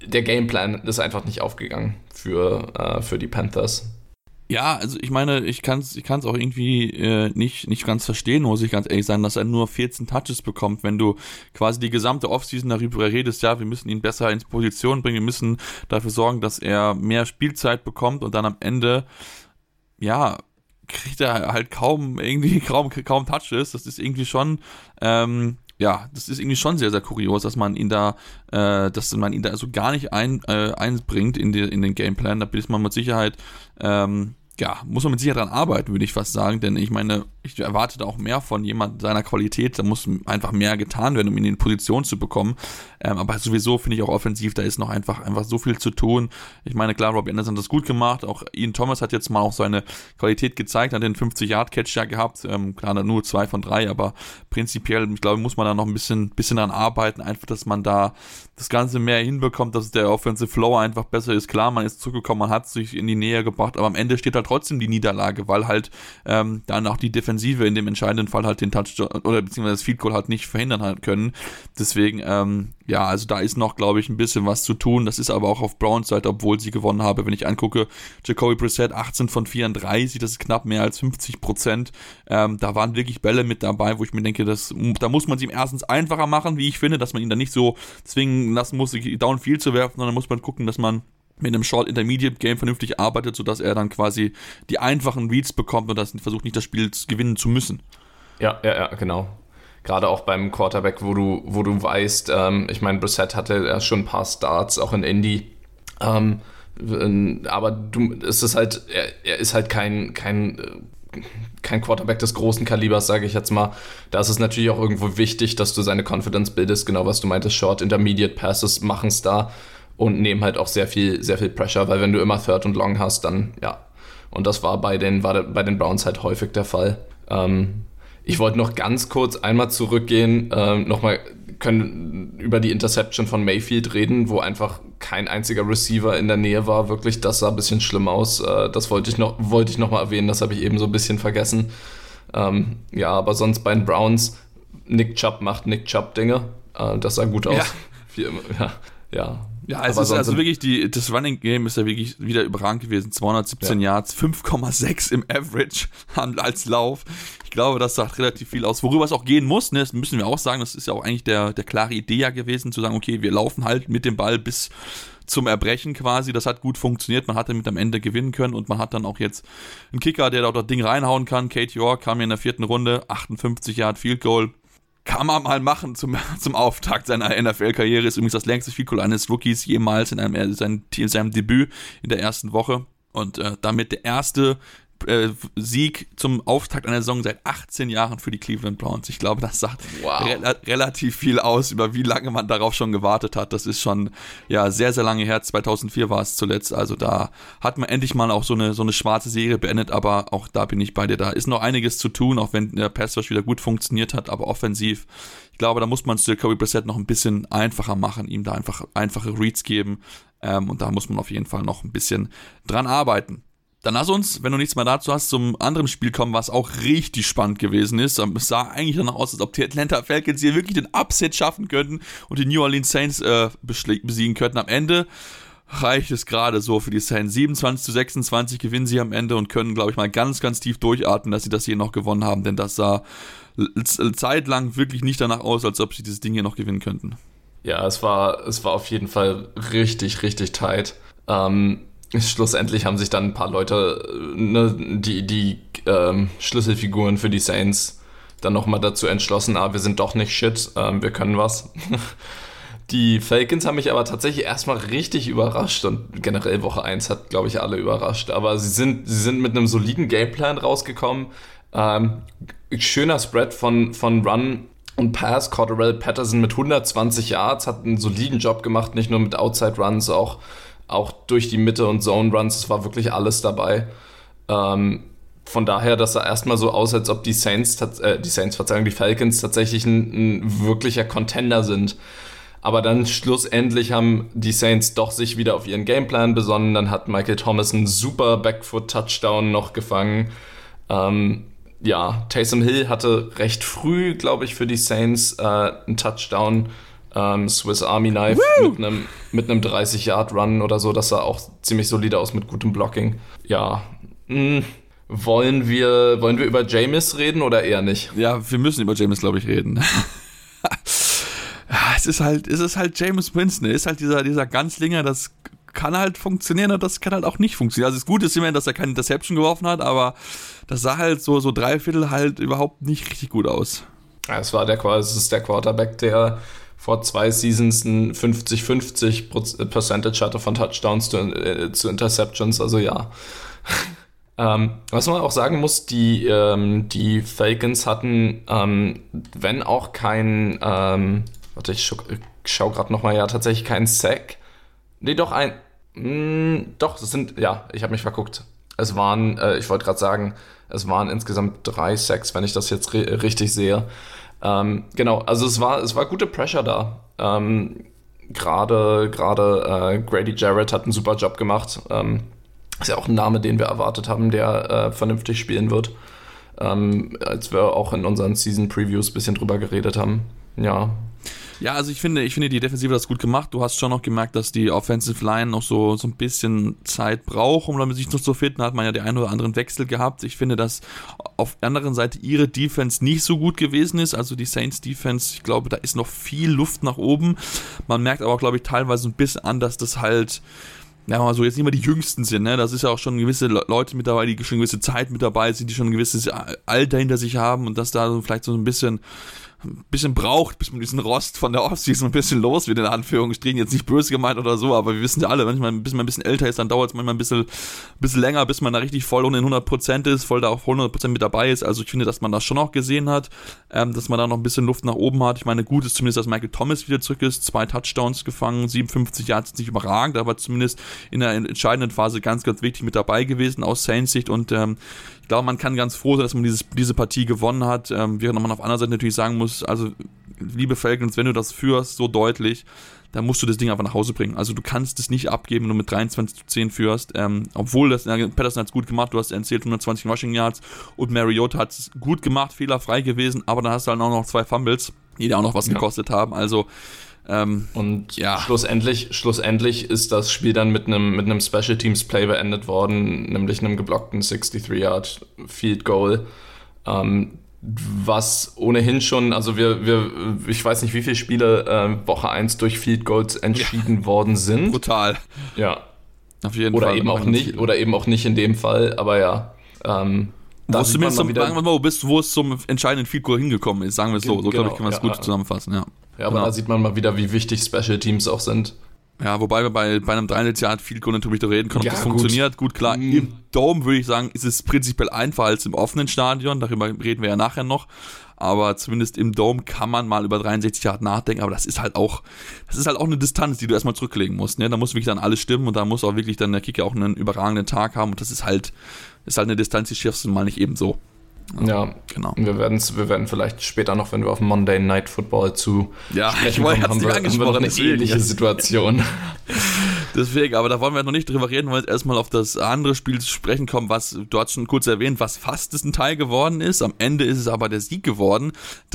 der Gameplan ist einfach nicht aufgegangen für die Panthers. Ja, also ich meine, ich kann's auch irgendwie nicht ganz verstehen, muss ich ganz ehrlich sagen, dass er nur 14 Touches bekommt, wenn du quasi die gesamte Offseason darüber redest, ja, wir müssen ihn besser ins Position bringen, wir müssen dafür sorgen, dass er mehr Spielzeit bekommt und dann am Ende, ja, kriegt er halt kaum Touches. Das ist irgendwie schon, das ist irgendwie schon sehr, sehr kurios, dass man ihn da so gar nicht einbringt in den Gameplan. Da ist man mit Sicherheit, muss man mit Sicherheit dran arbeiten, würde ich fast sagen, denn ich meine, ich erwarte da auch mehr von jemand seiner Qualität, da muss einfach mehr getan werden, um ihn in Position zu bekommen, aber sowieso finde ich auch offensiv, da ist noch einfach so viel zu tun. Ich meine, klar, Robbie Anderson hat das gut gemacht, auch Ian Thomas hat jetzt mal auch seine Qualität gezeigt, hat den 50-Yard-Catch ja gehabt, klar, nur 2 von 3, aber prinzipiell, ich glaube, muss man da noch ein bisschen dran arbeiten, einfach, dass man da das Ganze mehr hinbekommt, dass der Offensive Flow einfach besser ist. Klar, man ist zurückgekommen, man hat sich in die Nähe gebracht, aber am Ende steht halt trotzdem die Niederlage, weil halt dann auch die Defensive in dem entscheidenden Fall halt den Touchdown oder beziehungsweise das Field Goal halt nicht verhindern halt können. Deswegen, also da ist noch, glaube ich, ein bisschen was zu tun. Das ist aber auch auf Browns Seite, obwohl sie gewonnen haben. Wenn ich angucke, Jacoby Brissett 18 von 34, das ist knapp mehr als 50%. Da waren wirklich Bälle mit dabei, wo ich mir denke, da muss man es ihm erstens einfacher machen, wie ich finde, dass man ihn dann nicht so zwingen lassen muss, Downfield zu werfen, sondern muss man gucken, dass man mit einem Short-Intermediate-Game vernünftig arbeitet, sodass er dann quasi die einfachen Reads bekommt und versucht nicht das Spiel gewinnen zu müssen. Ja, genau. Gerade auch beim Quarterback, wo du weißt, ich meine, Brissett hatte ja schon ein paar Starts, auch in Indy, aber es ist halt, er ist halt kein Quarterback des großen Kalibers, sage ich jetzt mal. Da ist es natürlich auch irgendwo wichtig, dass du seine Confidence bildest, genau was du meintest, Short, Intermediate Passes machen es da und nehmen halt auch sehr viel Pressure, weil wenn du immer Third und Long hast, dann, ja. Und das war bei den Browns halt häufig der Fall. Ich wollte noch ganz kurz einmal zurückgehen, können über die Interception von Mayfield reden, wo einfach kein einziger Receiver in der Nähe war. Wirklich, das sah ein bisschen schlimm aus. Das wollte ich noch mal erwähnen, das habe ich eben so ein bisschen vergessen. Aber sonst bei den Browns, Nick Chubb macht Nick Chubb-Dinge. Das sah gut aus. Ja. Wie immer, ja. Ja, es ist also wirklich, das Running Game ist ja wirklich wieder überragend gewesen. 217 Yards, 5,6 im Average als Lauf. Ich glaube, das sagt relativ viel aus. Worüber es auch gehen muss, ne, das müssen wir auch sagen, das ist ja auch eigentlich der klare Idee ja gewesen, zu sagen, okay, wir laufen halt mit dem Ball bis zum Erbrechen quasi. Das hat gut funktioniert, man hat damit am Ende gewinnen können und man hat dann auch jetzt einen Kicker, der da das Ding reinhauen kann. Kate York kam hier in der 4. Runde, 58 Yard Field Goal. Kann man mal machen zum Auftakt seiner NFL-Karriere. Ist übrigens das längste Field Goal eines Rookies jemals in seinem Debüt in der ersten Woche. Und damit der erste Sieg zum Auftakt einer Saison seit 18 Jahren für die Cleveland Browns. Ich glaube, das sagt relativ viel aus, über wie lange man darauf schon gewartet hat. Das ist schon sehr, sehr lange her. 2004 war es zuletzt. Also da hat man endlich mal auch so eine schwarze Serie beendet, aber auch da bin ich bei dir. Da ist noch einiges zu tun, auch wenn der Pass Rush wieder gut funktioniert hat, aber offensiv, ich glaube, da muss man es Jacoby Brissett noch ein bisschen einfacher machen, ihm da einfach einfache Reads geben und da muss man auf jeden Fall noch ein bisschen dran arbeiten. Dann lass uns, wenn du nichts mehr dazu hast, zum anderen Spiel kommen, was auch richtig spannend gewesen ist. Es sah eigentlich danach aus, als ob die Atlanta Falcons hier wirklich den Upset schaffen könnten und die New Orleans Saints besiegen könnten. Am Ende reicht es gerade so für die Saints. 27-26 gewinnen sie am Ende und können, glaube ich, mal ganz, ganz tief durchatmen, dass sie das hier noch gewonnen haben, denn das sah zeitlang wirklich nicht danach aus, als ob sie dieses Ding hier noch gewinnen könnten. Ja, es war auf jeden Fall richtig, richtig tight. Schlussendlich haben sich dann ein paar Leute, die Schlüsselfiguren für die Saints, dann nochmal dazu entschlossen, wir sind doch nicht shit, wir können was. Die Falcons haben mich aber tatsächlich erstmal richtig überrascht und generell Woche 1 hat, glaube ich, alle überrascht. Aber sie sind mit einem soliden Gameplan rausgekommen. Schöner Spread von Run und Pass. Cordarrelle Patterson mit 120 Yards hat einen soliden Job gemacht, nicht nur mit Outside Runs, auch durch die Mitte und Zone Runs. Es war wirklich alles dabei. Von daher, das sah erstmal so aus, als ob die Falcons tatsächlich ein wirklicher Contender sind. Aber dann schlussendlich haben die Saints doch sich wieder auf ihren Gameplan besonnen. Dann hat Michael Thomas einen super Backfoot-Touchdown noch gefangen. Taysom Hill hatte recht früh, glaube ich, für die Saints einen Touchdown. Swiss Army Knife mit einem 30-Yard-Run oder so. Das sah auch ziemlich solide aus mit gutem Blocking. Ja, wollen wir über Jameis reden oder eher nicht? Ja, wir müssen über Jameis, glaube ich, reden. Es ist halt Jameis Winston. Er ist halt dieser Ganzlinger, das kann halt funktionieren und das kann halt auch nicht funktionieren. Also das Gute ist immerhin, dass er keine Interception geworfen hat, aber das sah halt so 3/4 halt überhaupt nicht richtig gut aus. Ja, es ist der Quarterback, der vor 2 Seasons ein 50-50 Percentage hatte von Touchdowns zu Interceptions, also ja. Was man auch sagen muss, die Falcons hatten, wenn auch kein, ich schau gerade nochmal, ja, tatsächlich kein Sack. Nee, doch ich habe mich verguckt. Es waren, ich wollte gerade sagen, es waren insgesamt 3 Sacks, wenn ich das jetzt richtig sehe. Genau, also es war gute Pressure da. Gerade Grady Jarrett hat einen super Job gemacht. Ist ja auch ein Name, den wir erwartet haben, der vernünftig spielen wird. Als wir auch in unseren Season Previews ein bisschen drüber geredet haben. Ja. Ja, also ich finde, die Defensive hat das gut gemacht. Du hast schon noch gemerkt, dass die Offensive Line noch so ein bisschen Zeit braucht, um damit sich noch zu finden. Da hat man ja den einen oder anderen Wechsel gehabt. Ich finde, dass auf der anderen Seite ihre Defense nicht so gut gewesen ist. Also die Saints Defense, ich glaube, da ist noch viel Luft nach oben. Man merkt aber, glaube ich, teilweise ein bisschen an, dass das halt, ja, mal so jetzt nicht mehr die Jüngsten sind, ne? Das ist ja auch schon gewisse Leute mit dabei, die schon eine gewisse Zeit mit dabei sind, die schon ein gewisses Alter hinter sich haben und dass da so vielleicht so ein bisschen braucht, bis man diesen Rost von der Offseason ein bisschen los wird, in Anführungsstrichen, jetzt nicht böse gemeint oder so, aber wir wissen ja alle, wenn man ein bisschen älter ist, dann dauert es manchmal ein bisschen länger, bis man da richtig voll und in 100% ist, voll da auch 100% mit dabei ist. Also ich finde, dass man das schon auch gesehen hat, dass man da noch ein bisschen Luft nach oben hat. Ich meine, gut ist zumindest, dass Michael Thomas wieder zurück ist, 2 Touchdowns gefangen, 57 Yards, nicht überragend, aber zumindest in der entscheidenden Phase ganz, ganz wichtig mit dabei gewesen aus Saints Sicht und ich glaube, man kann ganz froh sein, dass man diese Partie gewonnen hat, während man auf der anderen Seite natürlich sagen muss, also liebe Falcons, wenn du das führst, so deutlich, dann musst du das Ding einfach nach Hause bringen. Also du kannst es nicht abgeben, wenn du mit 23-10 führst, obwohl Patterson hat es gut gemacht, du hast erzählt 120 Rushing Yards und Mariota hat es gut gemacht, fehlerfrei gewesen, aber dann hast du halt auch noch 2 Fumbles, die da auch noch was gekostet haben, also und ja. Schlussendlich ist das Spiel dann mit einem Special Teams Play beendet worden, nämlich einem geblockten 63-Yard Field Goal, was ohnehin schon, also ich weiß nicht, wie viele Spiele Woche 1 durch Field Goals entschieden worden sind. Brutal. Ja. Auf jeden Fall. Oder eben auch nicht in dem Fall, aber ja. Wo es zum entscheidenden Field Goal hingekommen ist, sagen wir es so. So glaube ich, kann man es gut zusammenfassen, ja. Ja, aber da sieht man mal wieder, wie wichtig Special Teams auch sind. Ja, bei einem 300 Yard Field Goal natürlich reden können, ob das funktioniert. Gut, klar, im Dome würde ich sagen, ist es prinzipiell einfacher als im offenen Stadion. Darüber reden wir ja nachher noch. Aber zumindest im Dome kann man mal über 63 Yard nachdenken. Aber das ist halt auch eine Distanz, die du erstmal zurücklegen musst. Ne? Da muss wirklich dann alles stimmen und da muss auch wirklich dann der Kicker auch einen überragenden Tag haben. Und das ist halt eine Distanz, die schaffst du mal nicht eben so. Ja, genau. Wir werden vielleicht später noch, wenn wir auf Monday Night Football zu sprechen kommen, haben wir noch eine ähnliche Situation. Deswegen, aber da wollen wir noch nicht drüber reden, weil wir jetzt erstmal auf das andere Spiel zu sprechen kommen, was du hast schon kurz erwähnt, was fast ein Teil geworden ist. Am Ende ist es aber der Sieg geworden.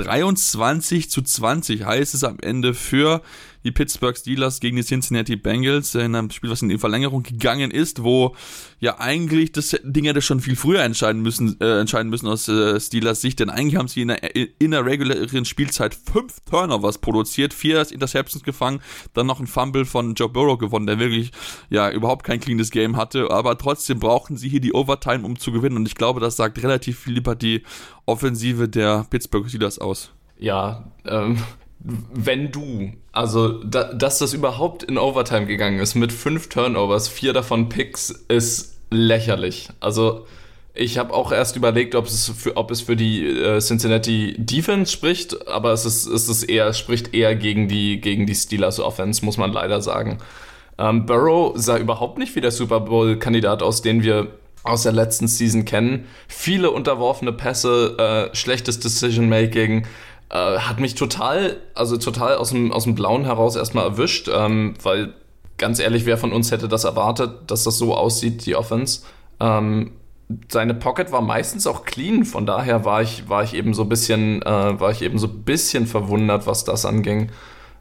23-20 heißt es am Ende für die Pittsburgh Steelers gegen die Cincinnati Bengals in einem Spiel, was in die Verlängerung gegangen ist, wo ja eigentlich das Ding hätte schon viel früher entscheiden müssen aus Steelers Sicht, denn eigentlich haben sie in der regulären Spielzeit 5 Turnovers produziert, 4 Interceptions gefangen, dann noch ein Fumble von Joe Burrow gewonnen, der wirklich ja überhaupt kein cleanes Game hatte, aber trotzdem brauchten sie hier die Overtime, um zu gewinnen und ich glaube, das sagt relativ viel über die Offensive der Pittsburgh Steelers aus. Ja, dass das überhaupt in Overtime gegangen ist mit 5 Turnovers, 4 davon Picks, ist lächerlich. Also ich habe auch erst überlegt, ob es für die Cincinnati Defense spricht, aber es spricht eher gegen die Steelers Offense, muss man leider sagen. Burrow sah überhaupt nicht wie der Super Bowl-Kandidat aus, den wir aus der letzten Season kennen. Viele unterworfene Pässe, schlechtes Decision-Making, hat mich total aus dem Blauen heraus erstmal erwischt, weil ganz ehrlich, wer von uns hätte das erwartet, dass das so aussieht, die Offense. Seine Pocket war meistens auch clean, von daher war ich eben so ein bisschen verwundert, was das anging.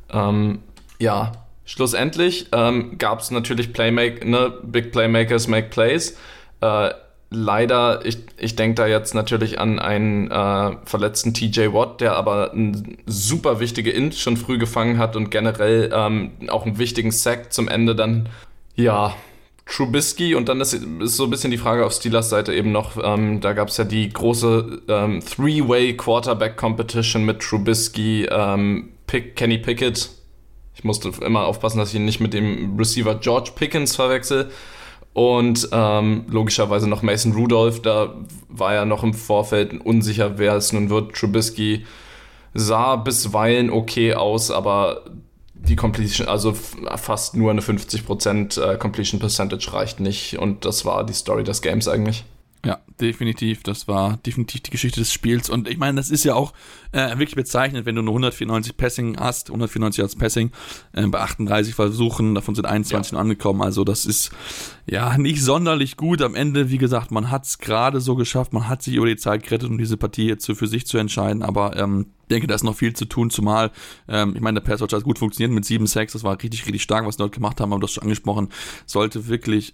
Schlussendlich gab es natürlich Big Playmakers make Plays. Leider, ich denke da jetzt natürlich an einen verletzten TJ Watt, der aber eine super wichtige Int schon früh gefangen hat und generell auch einen wichtigen Sack zum Ende dann, Trubisky, und dann ist so ein bisschen die Frage auf Steelers Seite eben noch, da gab es ja die große Three-Way Quarterback Competition mit Trubisky, Kenny Pickett. Ich musste immer aufpassen, dass ich ihn nicht mit dem Receiver George Pickens verwechsel. Und logischerweise noch Mason Rudolph, da war ja noch im Vorfeld unsicher, wer es nun wird. Trubisky sah bisweilen okay aus, aber die Completion, also fast nur eine 50% Completion Percentage reicht nicht. Und das war die Story des Games eigentlich. Ja, definitiv. Das war definitiv die Geschichte des Spiels. Und ich meine, das ist ja auch wirklich bezeichnend, wenn du nur 194 Passing hast, 194 Yards Passing, bei 38 Versuchen, davon sind 21 nur angekommen. Also das ist ja nicht sonderlich gut. Am Ende, wie gesagt, man hat es gerade so geschafft, man hat sich über die Zeit gerettet, um diese Partie jetzt für sich zu entscheiden. Aber ich denke, da ist noch viel zu tun, zumal, ich meine, der Pass Rush hat gut funktioniert mit 7 Sacks, das war richtig, richtig stark, was sie dort gemacht haben, aber du hast schon angesprochen, sollte wirklich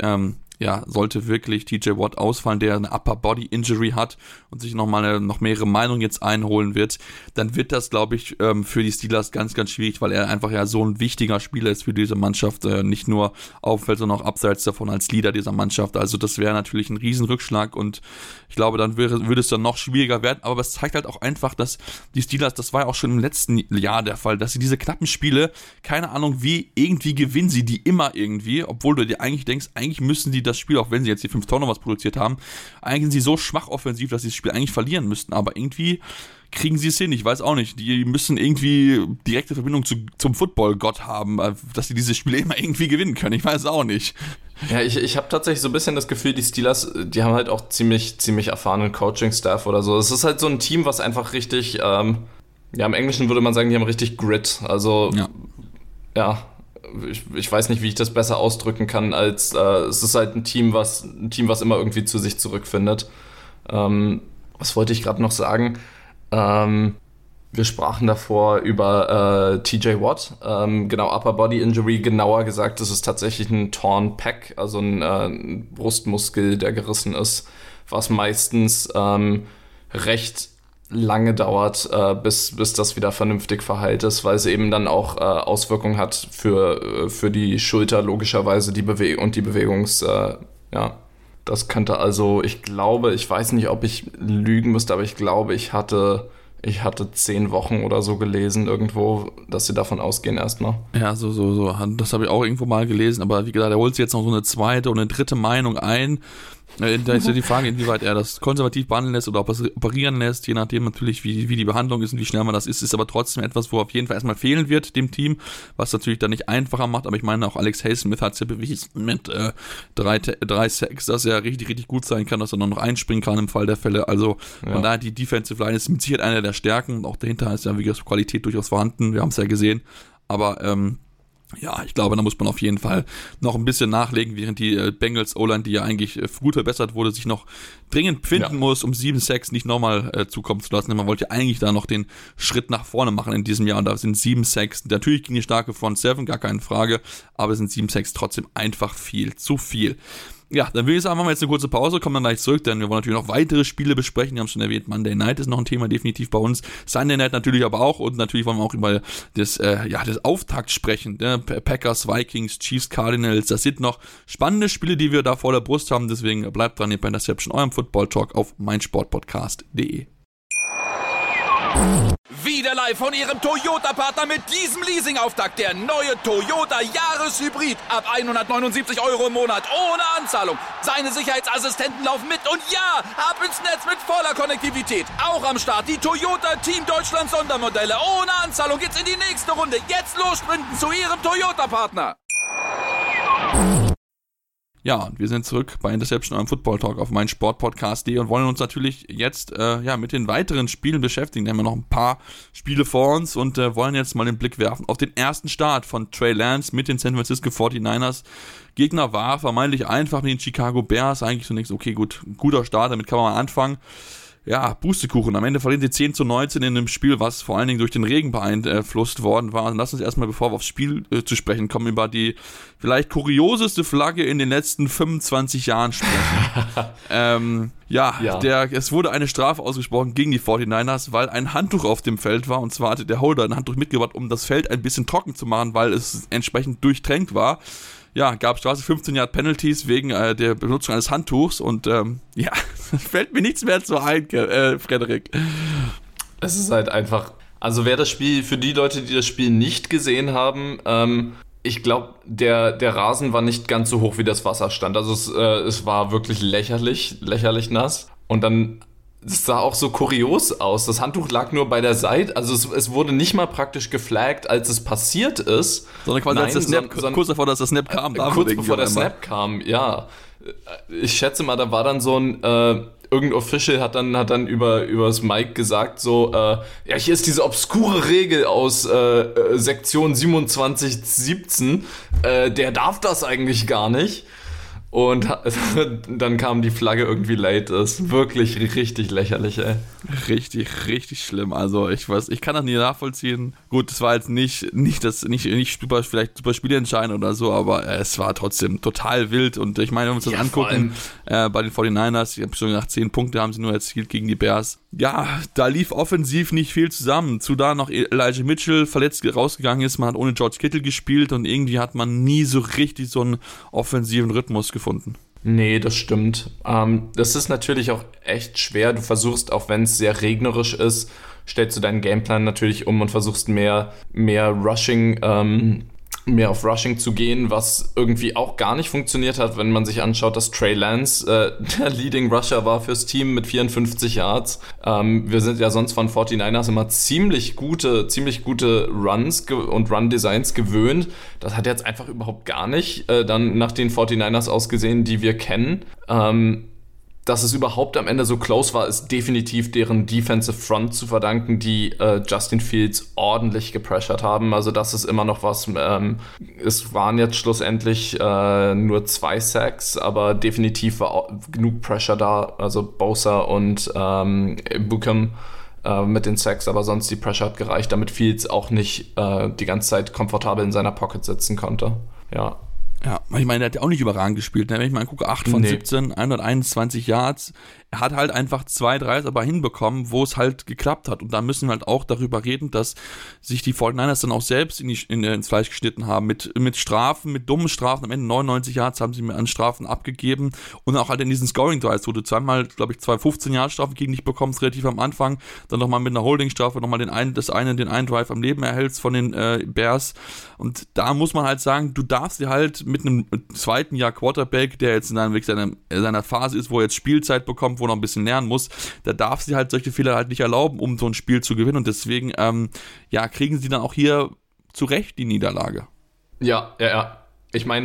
TJ Watt ausfallen, der eine Upper Body Injury hat und sich noch mehrere Meinungen jetzt einholen wird, dann wird das, glaube ich, für die Steelers ganz, ganz schwierig, weil er einfach ja so ein wichtiger Spieler ist für diese Mannschaft, nicht nur auf dem Feld, sondern auch abseits davon als Leader dieser Mannschaft. Also das wäre natürlich ein Riesenrückschlag und ich glaube, dann würde es dann noch schwieriger werden, aber es zeigt halt auch einfach, dass die Steelers, das war ja auch schon im letzten Jahr der Fall, dass sie diese knappen Spiele, keine Ahnung wie, irgendwie gewinnen sie die immer irgendwie, obwohl du dir eigentlich denkst, eigentlich müssen die das Spiel, auch wenn sie jetzt die 5 Turnovers produziert haben, eigentlich sind sie so schwach offensiv, dass sie das Spiel eigentlich verlieren müssten, aber irgendwie kriegen sie es hin, ich weiß auch nicht, die müssen irgendwie direkte Verbindung zum Football-Gott haben, dass sie diese Spiele immer irgendwie gewinnen können, ich weiß auch nicht. Ja, ich habe tatsächlich so ein bisschen das Gefühl, die Steelers, die haben halt auch ziemlich erfahrenen Coaching-Staff oder so. Es ist halt so ein Team, was einfach richtig, im Englischen würde man sagen, die haben richtig Grit, also ich weiß nicht, wie ich das besser ausdrücken kann, als es ist halt ein Team, was immer irgendwie zu sich zurückfindet. Was wollte ich gerade noch sagen? Wir sprachen davor über TJ Watt, genau, Upper Body Injury, genauer gesagt, das ist tatsächlich ein Torn Pec, also ein Brustmuskel, der gerissen ist, was meistens recht lange dauert, bis das wieder vernünftig verheilt ist, weil es eben dann auch Auswirkungen hat für die Schulter, logischerweise, die Bewegungs, das könnte also, ich glaube, ich weiß nicht, ob ich lügen müsste, aber ich glaube, ich hatte 10 Wochen oder so gelesen irgendwo, dass sie davon ausgehen erstmal. Ja, so. Das habe ich auch irgendwo mal gelesen, aber wie gesagt, er holt sich jetzt noch so eine zweite und eine dritte Meinung ein. Da ist ja die Frage, inwieweit er das konservativ behandeln lässt oder ob er es operieren lässt, je nachdem natürlich, wie die Behandlung ist und wie schnell man das ist aber trotzdem etwas, wo auf jeden Fall erstmal fehlen wird, dem Team, was natürlich dann nicht einfacher macht, aber ich meine, auch Alex Highsmith hat es ja bewiesen mit 3 Sacks, dass er richtig, richtig gut sein kann, dass er noch einspringen kann im Fall der Fälle, also von daher, die Defensive Line ist mit Sicherheit einer der Stärken und auch dahinter ist ja, wie gesagt, Qualität durchaus vorhanden, wir haben es ja gesehen, aber ich glaube, da muss man auf jeden Fall noch ein bisschen nachlegen, während die Bengals O-Line, die ja eigentlich gut verbessert wurde, sich noch dringend finden muss, um 7 Sacks nicht nochmal zukommen zu lassen. Man wollte ja eigentlich da noch den Schritt nach vorne machen in diesem Jahr und da sind 7 Sacks, natürlich gegen die starke Front 7, gar keine Frage, aber es sind 7 Sacks trotzdem einfach viel zu viel. Ja, dann würde ich sagen, machen wir jetzt eine kurze Pause, kommen dann gleich zurück, denn wir wollen natürlich noch weitere Spiele besprechen. Wir haben schon erwähnt, Monday Night ist noch ein Thema definitiv bei uns. Sunday Night natürlich aber auch und natürlich wollen wir auch über das Auftakt sprechen. Ne? Packers, Vikings, Chiefs, Cardinals, das sind noch spannende Spiele, die wir da vor der Brust haben. Deswegen bleibt dran, ihr bei Interception, eurem Football Talk auf meinsportpodcast.de. Wieder live von Ihrem Toyota-Partner mit diesem Leasing-Auftakt. Der neue Toyota Jahreshybrid. Ab 179 € im Monat. Ohne Anzahlung. Seine Sicherheitsassistenten laufen mit. Und ja, ab ins Netz mit voller Konnektivität. Auch am Start die Toyota Team Deutschland Sondermodelle. Ohne Anzahlung geht's in die nächste Runde. Jetzt los sprinten zu Ihrem Toyota-Partner. Ja, und wir sind zurück bei Interception, eurem Football Talk auf meinsportpodcast.de und wollen uns natürlich jetzt mit den weiteren Spielen beschäftigen. Da haben wir noch ein paar Spiele vor uns und wollen jetzt mal den Blick werfen auf den ersten Start von Trey Lance mit den San Francisco 49ers. Gegner war vermeintlich einfach mit den Chicago Bears. Eigentlich zunächst, okay, gut, guter Start, damit kann man mal anfangen. Pustekuchen. Am Ende verlieren sie 10-19 in einem Spiel, was vor allen Dingen durch den Regen beeinflusst worden war. Und lass uns erstmal, bevor wir aufs Spiel zu sprechen kommen, über die vielleicht kurioseste Flagge in den letzten 25 Jahren sprechen. Es wurde eine Strafe ausgesprochen gegen die 49ers, weil ein Handtuch auf dem Feld war. Und zwar hatte der Holder ein Handtuch mitgebracht, um das Feld ein bisschen trocken zu machen, weil es entsprechend durchtränkt war. Ja, gab Straße 15 Yard Penalties wegen der Benutzung eines Handtuchs und fällt mir nichts mehr zu ein, Frederik. Es ist halt einfach, also für die Leute, die das Spiel nicht gesehen haben, ich glaube, der Rasen war nicht ganz so hoch, wie das Wasser stand. Also es war wirklich lächerlich nass. Und dann, es sah auch so kurios aus. Das Handtuch lag nur bei der Seite. Also es wurde nicht mal praktisch geflaggt, als es passiert ist. Sondern quasi als der Snap, kurz davor, dass der Snap kam. Kurz bevor der Snap kam, ja. Ich schätze mal, da war dann so ein... irgendein Official hat dann über das Mic gesagt, so, hier ist diese obskure Regel aus Sektion 2717, der darf das eigentlich gar nicht. Und dann kam die Flagge irgendwie late. Das ist wirklich richtig lächerlich, ey. Richtig, richtig schlimm. Also ich kann das nie nachvollziehen. Gut, es war jetzt nicht vielleicht super Spielentscheidend oder so, aber es war trotzdem total wild. Und ich meine, wenn wir uns das angucken, bei den 49ers, ich habe schon gesagt, 10 Punkte haben sie nur erzielt gegen die Bears. Ja, da lief offensiv nicht viel zusammen. Zu da noch Elijah Mitchell verletzt rausgegangen ist, man hat ohne George Kittle gespielt und irgendwie hat man nie so richtig so einen offensiven Rhythmus gefunden. Nee, das stimmt. Das ist natürlich auch echt schwer. Du versuchst, auch wenn es sehr regnerisch ist, stellst du deinen Gameplan natürlich um und versuchst mehr Rushing, mehr auf Rushing zu gehen, was irgendwie auch gar nicht funktioniert hat, wenn man sich anschaut, dass Trey Lance der Leading Rusher war fürs Team mit 54 Yards. Wir sind ja sonst von 49ers immer ziemlich gute Runs und Run-Designs gewöhnt. Das hat jetzt einfach überhaupt gar nicht dann nach den 49ers ausgesehen, die wir kennen. Dass es überhaupt am Ende so close war, ist definitiv deren Defensive Front zu verdanken, die Justin Fields ordentlich gepressured haben. Also das ist immer noch was. Es waren jetzt schlussendlich nur 2 Sacks, aber definitiv war genug Pressure da. Also Bosa und Buckham mit den Sacks, aber sonst die Pressure hat gereicht, damit Fields auch nicht die ganze Zeit komfortabel in seiner Pocket sitzen konnte. Ja. Ja, ich meine, der hat ja auch nicht überragend gespielt. Wenn ich mal gucke, 8 von 17, 121 Yards. Er hat halt einfach 2 Drives aber hinbekommen, wo es halt geklappt hat. Und da müssen wir halt auch darüber reden, dass sich die 49ers dann auch selbst ins Fleisch geschnitten haben. Mit Strafen, mit dummen Strafen. Am Ende 99 Yards haben sie mir an Strafen abgegeben. Und auch halt in diesen Scoring-Drives, wo du zweimal, glaube ich, 2 15-Yard-Strafen gegen dich bekommst, relativ am Anfang. Dann nochmal mit einer Holding-Strafe nochmal den einen Drive am Leben erhältst von den Bears. Und da muss man halt sagen, du darfst dir halt mit einem zweiten Jahr Quarterback, der jetzt in seiner Phase ist, wo er jetzt Spielzeit bekommt, wo er noch ein bisschen lernen muss, da darf sie halt solche Fehler halt nicht erlauben, um so ein Spiel zu gewinnen. Und deswegen, kriegen sie dann auch hier zu Recht die Niederlage. Ja. Ich meine,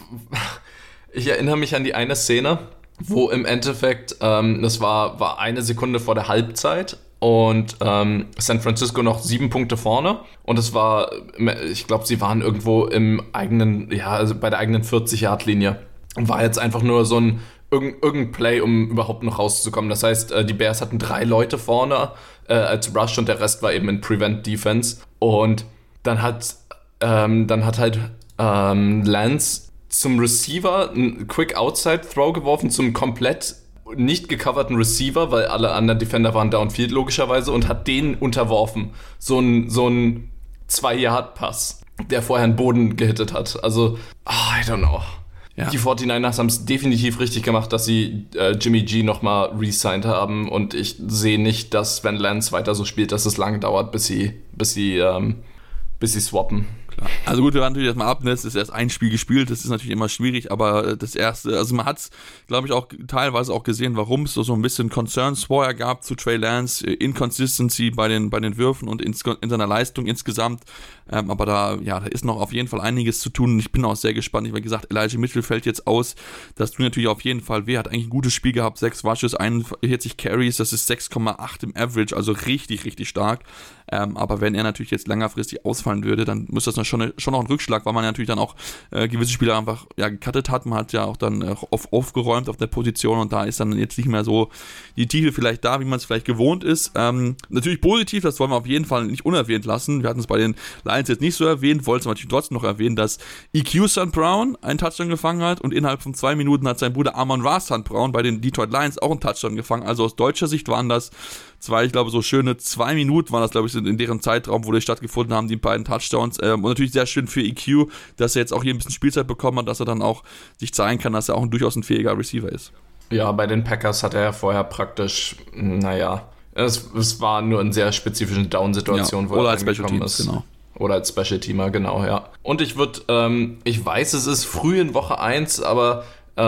ich erinnere mich an die eine Szene, wo im Endeffekt, das war eine Sekunde vor der Halbzeit und San Francisco noch 7 Punkte vorne und es war, ich glaube, sie waren irgendwo im eigenen, also bei der eigenen 40-Yard-Linie. War jetzt einfach nur so ein irgendein Play, um überhaupt noch rauszukommen. Das heißt, die Bears hatten 3 Leute vorne als Rush und der Rest war eben in Prevent Defense. Und dann hat Lance zum Receiver einen Quick Outside Throw geworfen, zum komplett nicht gecoverten Receiver, weil alle anderen Defender waren downfield logischerweise und hat den unterworfen. So ein 2-Yard-Pass, der vorher einen Boden gehittet hat. Also, I don't know. Ja. Die 49ers haben es definitiv richtig gemacht, dass sie Jimmy G nochmal re-signed haben und ich sehe nicht, dass wenn Lance weiter so spielt, dass es lange dauert, bis sie swappen. Klar. Also gut, wir waren natürlich erstmal ab, es ist erst ein Spiel gespielt, das ist natürlich immer schwierig, aber das erste, also man hat es, glaube ich, auch teilweise auch gesehen, warum es so ein bisschen Concerns vorher gab zu Trey Lance, Inconsistency bei den Würfen und in seiner Leistung insgesamt, aber da ist noch auf jeden Fall einiges zu tun und ich bin auch sehr gespannt. Ich habe gesagt, Elijah Mitchell fällt jetzt aus, das tut natürlich auf jeden Fall weh, hat eigentlich ein gutes Spiel gehabt, 6 Rushes, 41 Carries, das ist 6,8 im Average, also richtig, richtig stark. Aber wenn er natürlich jetzt längerfristig ausfallen würde, dann müsste das schon noch ein Rückschlag, weil man ja natürlich dann auch gewisse Spieler einfach gecuttet hat. Man hat ja auch dann aufgeräumt auf der Position und da ist dann jetzt nicht mehr so die Tiefe vielleicht da, wie man es vielleicht gewohnt ist. Natürlich positiv, das wollen wir auf jeden Fall nicht unerwähnt lassen. Wir hatten es bei den Lions jetzt nicht so erwähnt, wollten es natürlich trotzdem noch erwähnen, dass EQ St. Brown einen Touchdown gefangen hat und innerhalb von 2 Minuten hat sein Bruder Amon-Ra St. Brown bei den Detroit Lions auch einen Touchdown gefangen. Also aus deutscher Sicht waren das ich glaube, so schöne 2 Minuten waren das, glaube ich, in deren Zeitraum, wo die stattgefunden haben, die beiden Touchdowns. Und natürlich sehr schön für EQ, dass er jetzt auch hier ein bisschen Spielzeit bekommen hat, dass er dann auch sich zeigen kann, dass er auch durchaus ein fähiger Receiver ist. Ja, bei den Packers hat er ja vorher praktisch, es war nur in sehr spezifischen Down-Situationen, wo er als Special Teams, genau. Oder als Special Teamer, genau, ja. Und ich weiß, es ist früh in Woche 1, aber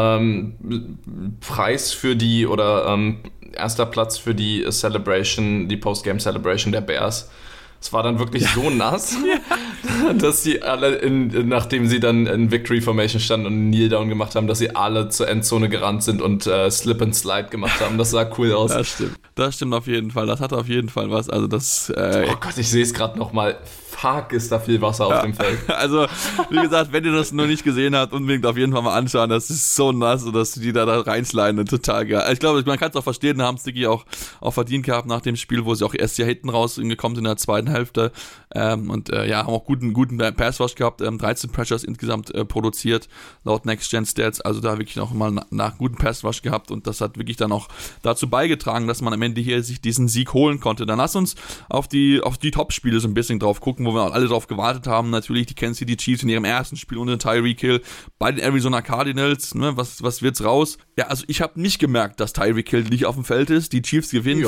Preis für die erster Platz für die Celebration, die Postgame Celebration der Bears. Es war dann wirklich so nass, dass sie alle, nachdem sie dann in Victory Formation standen und einen Kneel-Down gemacht haben, dass sie alle zur Endzone gerannt sind und Slip and Slide gemacht haben. Das sah cool aus. Das stimmt auf jeden Fall. Das hat auf jeden Fall was. Also das. Oh Gott, ich sehe es gerade nochmal. Fuck, ist da viel Wasser auf dem Feld. Also, wie gesagt, wenn ihr das noch nicht gesehen habt, unbedingt auf jeden Fall mal anschauen. Das ist so nass, dass die da reinsliden. Total geil. Ich glaube, man kann es auch verstehen, da haben es Sticky auch verdient gehabt nach dem Spiel, wo sie auch erst hier hinten rausgekommen sind in der zweiten Hälfte. Haben auch guten Pass-Rush gehabt. 13 Pressures insgesamt produziert, laut Next-Gen-Stats. Also da wirklich noch mal nach guten Pass-Rush gehabt und das hat wirklich dann auch dazu beigetragen, dass man am Ende hier sich diesen Sieg holen konnte. Dann lass uns auf die Top-Spiele so ein bisschen drauf gucken, wo wir auch alle drauf gewartet haben. Natürlich die Kansas City Chiefs in ihrem ersten Spiel ohne Tyreek Hill bei den Arizona Cardinals. Ne, was wird's raus? Ja, also ich habe nicht gemerkt, dass Tyreek Hill nicht auf dem Feld ist. Die Chiefs gewinnen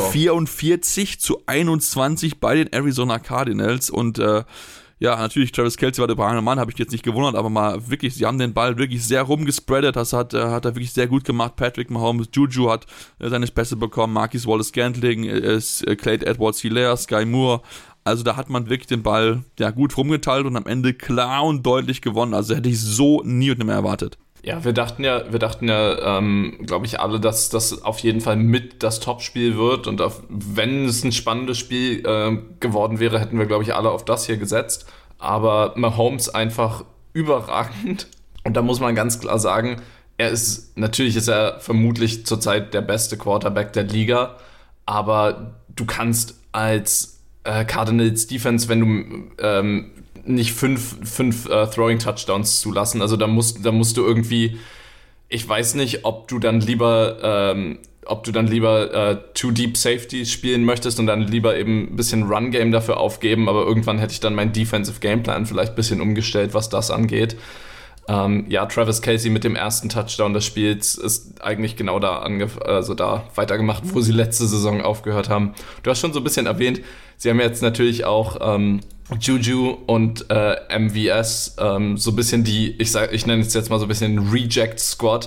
44-21 bei den Arizona Cardinals und natürlich, Travis Kelce war der überragende Mann, habe ich jetzt nicht gewundert, aber mal wirklich, sie haben den Ball wirklich sehr rumgespreadet, das hat er wirklich sehr gut gemacht. Patrick Mahomes, Juju hat seine Pässe bekommen, Marquise Wallace-Scantling, Clyde Edwards-Helaire, Sky Moore. Also da hat man wirklich den Ball gut rumgeteilt und am Ende klar und deutlich gewonnen. Also hätte ich so nie und nimmer erwartet. Ja, wir dachten ja, glaube ich, alle, dass das auf jeden Fall mit das Topspiel wird und wenn es ein spannendes Spiel geworden wäre, hätten wir, glaube ich, alle auf das hier gesetzt. Aber Mahomes einfach überragend und da muss man ganz klar sagen, natürlich ist er vermutlich zurzeit der beste Quarterback der Liga, aber du kannst als Cardinals Defense, wenn du nicht fünf Throwing-Touchdowns zulassen. Also da musst du irgendwie, ich weiß nicht, ob du dann lieber Too Deep Safety spielen möchtest und dann lieber eben ein bisschen Run-Game dafür aufgeben, aber irgendwann hätte ich dann meinen Defensive Gameplan vielleicht ein bisschen umgestellt, was das angeht. Travis Kelce mit dem ersten Touchdown des Spiels ist eigentlich genau da weitergemacht, wo sie letzte Saison aufgehört haben. Du hast schon so ein bisschen erwähnt, sie haben jetzt natürlich auch Juju und MVS, so ein bisschen ich nenne es jetzt mal so ein bisschen Reject-Squad.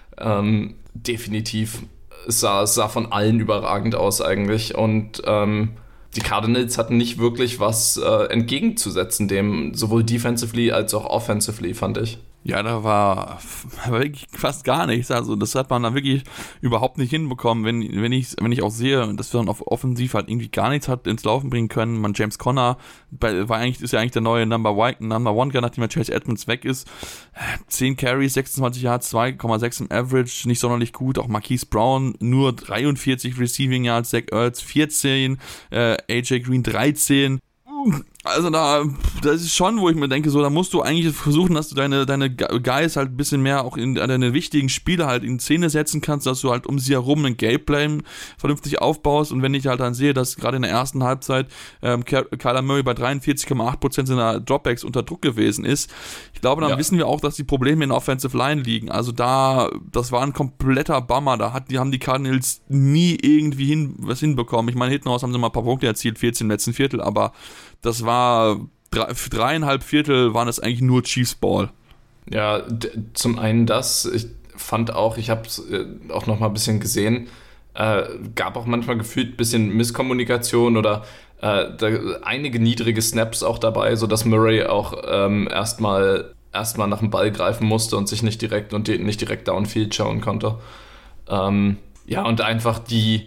Definitiv, es sah von allen überragend aus eigentlich und die Cardinals hatten nicht wirklich was entgegenzusetzen dem, sowohl defensively als auch offensively, fand ich. Ja, da war wirklich fast gar nichts. Also das hat man da wirklich überhaupt nicht hinbekommen, wenn ich auch sehe, dass wir dann auf offensiv halt irgendwie gar nichts hat ins Laufen bringen können. James Conner ist ja eigentlich der neue Number One Guy, nachdem Chase Edmonds weg ist. 10 Carries, 26 Yards, 2,6 im Average, nicht sonderlich gut. Auch Marquise Brown nur 43 Receiving Yards, Zach Ertz 14, AJ Green 13. Also das ist schon, wo ich mir denke, so, da musst du eigentlich versuchen, dass du deine Guys halt ein bisschen mehr auch in deine wichtigen Spiele halt in Szene setzen kannst, dass du halt um sie herum einen Gameplan vernünftig aufbaust und wenn ich halt dann sehe, dass gerade in der ersten Halbzeit Kyler Murray bei 43,8% seiner Dropbacks unter Druck gewesen ist, ich glaube, dann wissen wir auch, dass die Probleme in der Offensive Line liegen. Also das war ein kompletter Bummer, haben die Cardinals nie irgendwie was hinbekommen. Ich meine, hinten raus haben sie mal ein paar Punkte erzielt, 14 im letzten Viertel, aber das war 3,5 Viertel waren das eigentlich nur Chiefs Ball. Ja, zum einen ich fand auch, ich habe es auch noch mal ein bisschen gesehen, gab auch manchmal gefühlt ein bisschen Misskommunikation oder einige niedrige Snaps auch dabei, sodass Murray auch erstmal nach dem Ball greifen musste und sich nicht direkt downfield schauen konnte. Und einfach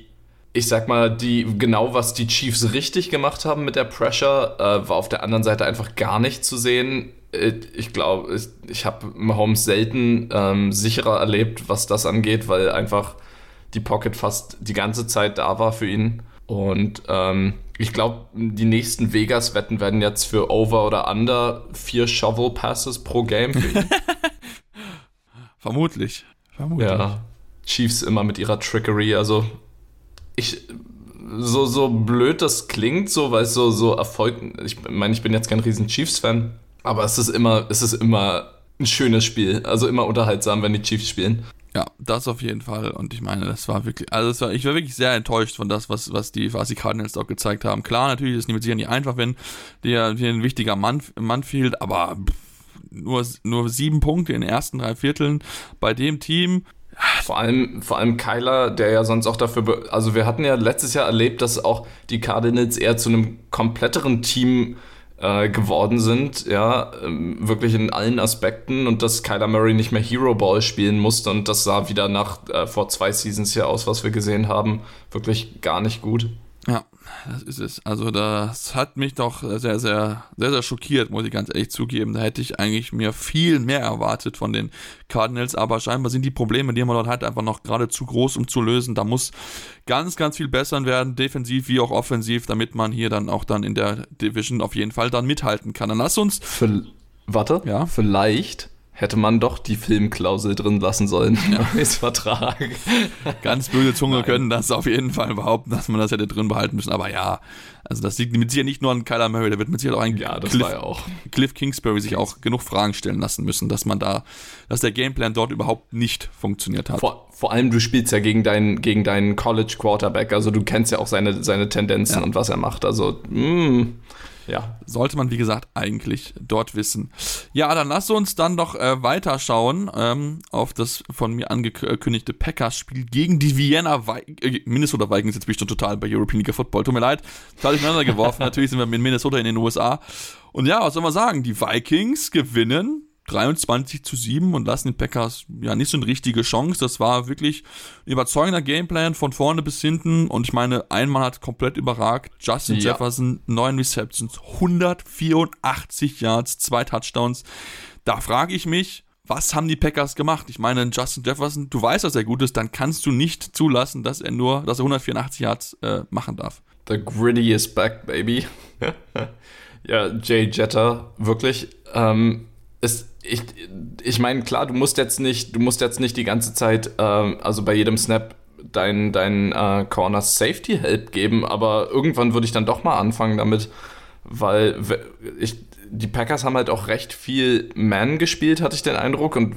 ich sag mal, was die Chiefs richtig gemacht haben mit der Pressure, war auf der anderen Seite einfach gar nicht zu sehen. Ich glaube, ich habe Mahomes selten sicherer erlebt, was das angeht, weil einfach die Pocket fast die ganze Zeit da war für ihn. Und ich glaube, die nächsten Vegas-Wetten werden jetzt für Over oder Under 4 Shovel-Passes pro Game für ihn. Vermutlich. Ja, Chiefs immer mit ihrer Trickery, also so blöd das klingt, so, weil es so Erfolg, ich meine, ich bin jetzt kein riesen Chiefs-Fan, aber es ist immer ein schönes Spiel, also immer unterhaltsam, wenn die Chiefs spielen. Ja, das auf jeden Fall. Und ich meine, das war wirklich, ich war wirklich sehr enttäuscht von das, was die Cardinals dort gezeigt haben. Klar, natürlich ist es mit sicher nicht einfach, wenn dir ein wichtiger Mann fehlt, aber nur 7 Punkte in den ersten 3 Vierteln bei dem Team. Vor allem Kyler, der ja sonst auch dafür, also wir hatten ja letztes Jahr erlebt, dass auch die Cardinals eher zu einem kompletteren Team geworden sind, ja, wirklich in allen Aspekten, und dass Kyler Murray nicht mehr Hero Ball spielen musste, und das sah wieder nach vor 2 Seasons hier aus, was wir gesehen haben, wirklich gar nicht gut. Ja, das ist es. Also das hat mich doch sehr, sehr, sehr, sehr schockiert, muss ich ganz ehrlich zugeben. Da hätte ich eigentlich mir viel mehr erwartet von den Cardinals, aber scheinbar sind die Probleme, die man dort hat, einfach noch gerade zu groß, um zu lösen. Da muss ganz, ganz viel besser werden, defensiv wie auch offensiv, damit man hier dann auch dann in der Division auf jeden Fall dann mithalten kann. Dann lass uns... Vielleicht hätte man doch die Filmklausel drin lassen sollen im Vertrag. Ganz böse Zunge können das auf jeden Fall behaupten, dass man das hätte drin behalten müssen. Aber ja, also das liegt mit Sicherheit nicht nur an Kyler Murray, da wird mit Sicherheit auch Cliff Kingsbury sich auch genug Fragen stellen lassen müssen, dass der Gameplan dort überhaupt nicht funktioniert hat. Vor allem, du spielst ja gegen deinen College Quarterback, also du kennst ja auch seine Tendenzen und was er macht. Also, ja. Sollte man, wie gesagt, eigentlich dort wissen. Ja, dann lass uns dann doch weiterschauen auf das von mir angekündigte Packers-Spiel gegen die Minnesota Vikings. Jetzt bin ich schon total bei European League Football. Tut mir leid, total durcheinander geworfen. Natürlich sind wir mit Minnesota in den USA. Und ja, was soll man sagen? Die Vikings gewinnen 23-7 und lassen den Packers ja nicht so eine richtige Chance. Das war wirklich ein überzeugender Gameplan von vorne bis hinten, und ich meine, ein Mann hat komplett überragt. Justin Jefferson, 9 Receptions, 184 Yards, 2 Touchdowns. Da frage ich mich, was haben die Packers gemacht? Ich meine, Justin Jefferson, du weißt, dass er gut ist, dann kannst du nicht zulassen, dass er 184 Yards machen darf. The gritty is back, baby. Ja, Jay Jeter, wirklich, ich meine, klar, du musst jetzt nicht die ganze Zeit, also bei jedem Snap dein Corner Safety Help geben, aber irgendwann würde ich dann doch mal anfangen damit, weil die Packers haben halt auch recht viel Man gespielt, hatte ich den Eindruck, und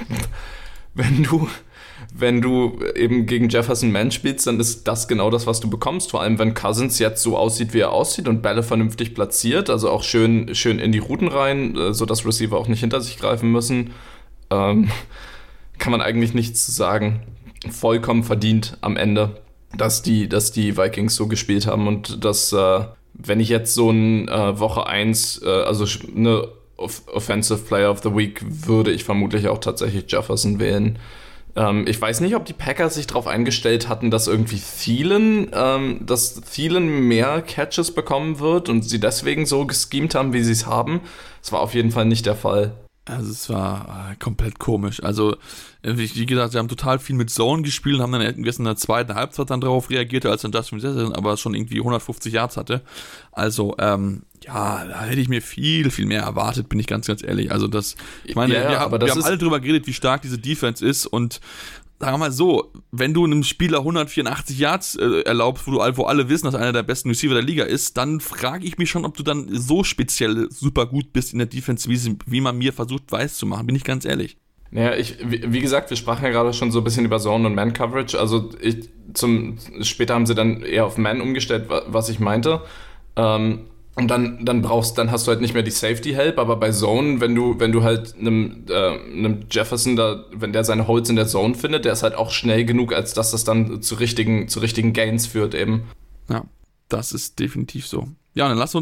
wenn du eben gegen Jefferson Man spielst, dann ist das genau das, was du bekommst. Vor allem, wenn Cousins jetzt so aussieht, wie er aussieht, und Bälle vernünftig platziert, also auch schön in die Routen rein, sodass Receiver auch nicht hinter sich greifen müssen, kann man eigentlich nichts zu sagen. Vollkommen verdient am Ende, dass die Vikings so gespielt haben, und dass, wenn ich jetzt so ein Woche 1, also eine Offensive Player of the Week, würde ich vermutlich auch tatsächlich Jefferson wählen. Ich weiß nicht, ob die Packers sich darauf eingestellt hatten, dass irgendwie Thielen mehr Catches bekommen wird und sie deswegen so geschemt haben, wie sie es haben. Das war auf jeden Fall nicht der Fall. Also es war komplett komisch. Also wie gesagt, sie haben total viel mit Zone gespielt und haben dann gestern in der zweiten Halbzeit dann darauf reagiert, als dann Justin Jefferson aber schon irgendwie 150 Yards hatte. Also ja, da hätte ich mir viel, viel mehr erwartet, bin ich ganz, ganz ehrlich. Also ich meine, wir haben alle drüber geredet, wie stark diese Defense ist, und sagen wir mal so, wenn du einem Spieler 184 Yards erlaubst, wo alle wissen, dass einer der besten Receiver der Liga ist, dann frage ich mich schon, ob du dann so speziell super gut bist in der Defense, wie man mir versucht weiß zu machen, bin ich ganz ehrlich. Naja, wie gesagt, wir sprachen ja gerade schon so ein bisschen über Zone und Man-Coverage, also später haben sie dann eher auf Man umgestellt, was ich meinte, und dann hast du halt nicht mehr die Safety Help, aber bei Zone, wenn du halt einem Jefferson da, wenn der seine Holds in der Zone findet, der ist halt auch schnell genug, als dass das dann zu richtigen Gains führt eben. Ja, das ist definitiv so. Ja, dann lass uns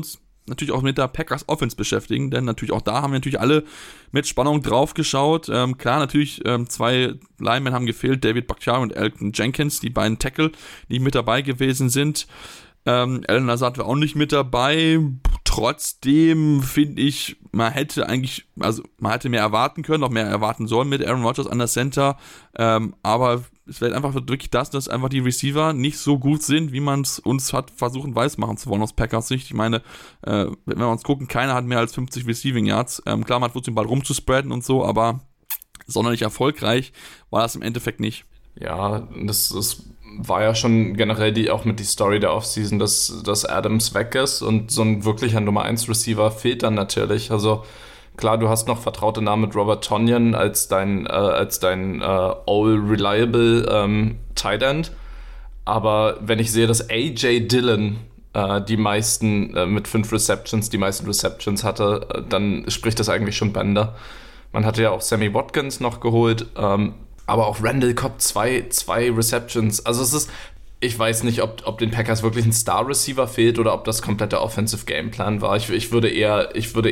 natürlich auch mit der Packers Offense beschäftigen, denn natürlich auch da haben wir natürlich alle mit Spannung drauf geschaut. Klar, natürlich 2 Linemen haben gefehlt, David Bakhtiari und Elgton Jenkins, die beiden Tackle, die mit dabei gewesen sind. Allen Lazard war auch nicht mit dabei. Trotzdem finde ich, man hätte mehr erwarten können, auch mehr erwarten sollen mit Aaron Rodgers an der Center. Aber es wäre einfach wirklich dass einfach die Receiver nicht so gut sind, wie man es uns hat versuchen weismachen zu wollen aus Packers Sicht. Ich meine, wenn wir uns gucken, keiner hat mehr als 50 Receiving Yards. Klar, man hat versucht, den Ball rumzuspreaden und so, aber sonderlich erfolgreich war das im Endeffekt nicht. Ja, das war ja schon generell auch mit die Story der Offseason, dass Adams weg ist und so ein wirklicher Nummer 1 Receiver fehlt dann natürlich. Also klar, du hast noch vertraute Namen mit Robert Tonyan als dein all-reliable Tight End. Aber wenn ich sehe, dass A.J. Dillon die meisten mit 5 Receptions, die meisten Receptions hatte, dann spricht das eigentlich schon Bände. Man hatte ja auch Sammy Watkins noch geholt, aber auch Randall Cobb, zwei Receptions. Also es ist, ich weiß nicht, ob den Packers wirklich ein Star-Receiver fehlt oder ob das komplette Offensive Gameplan war. Ich würde eher,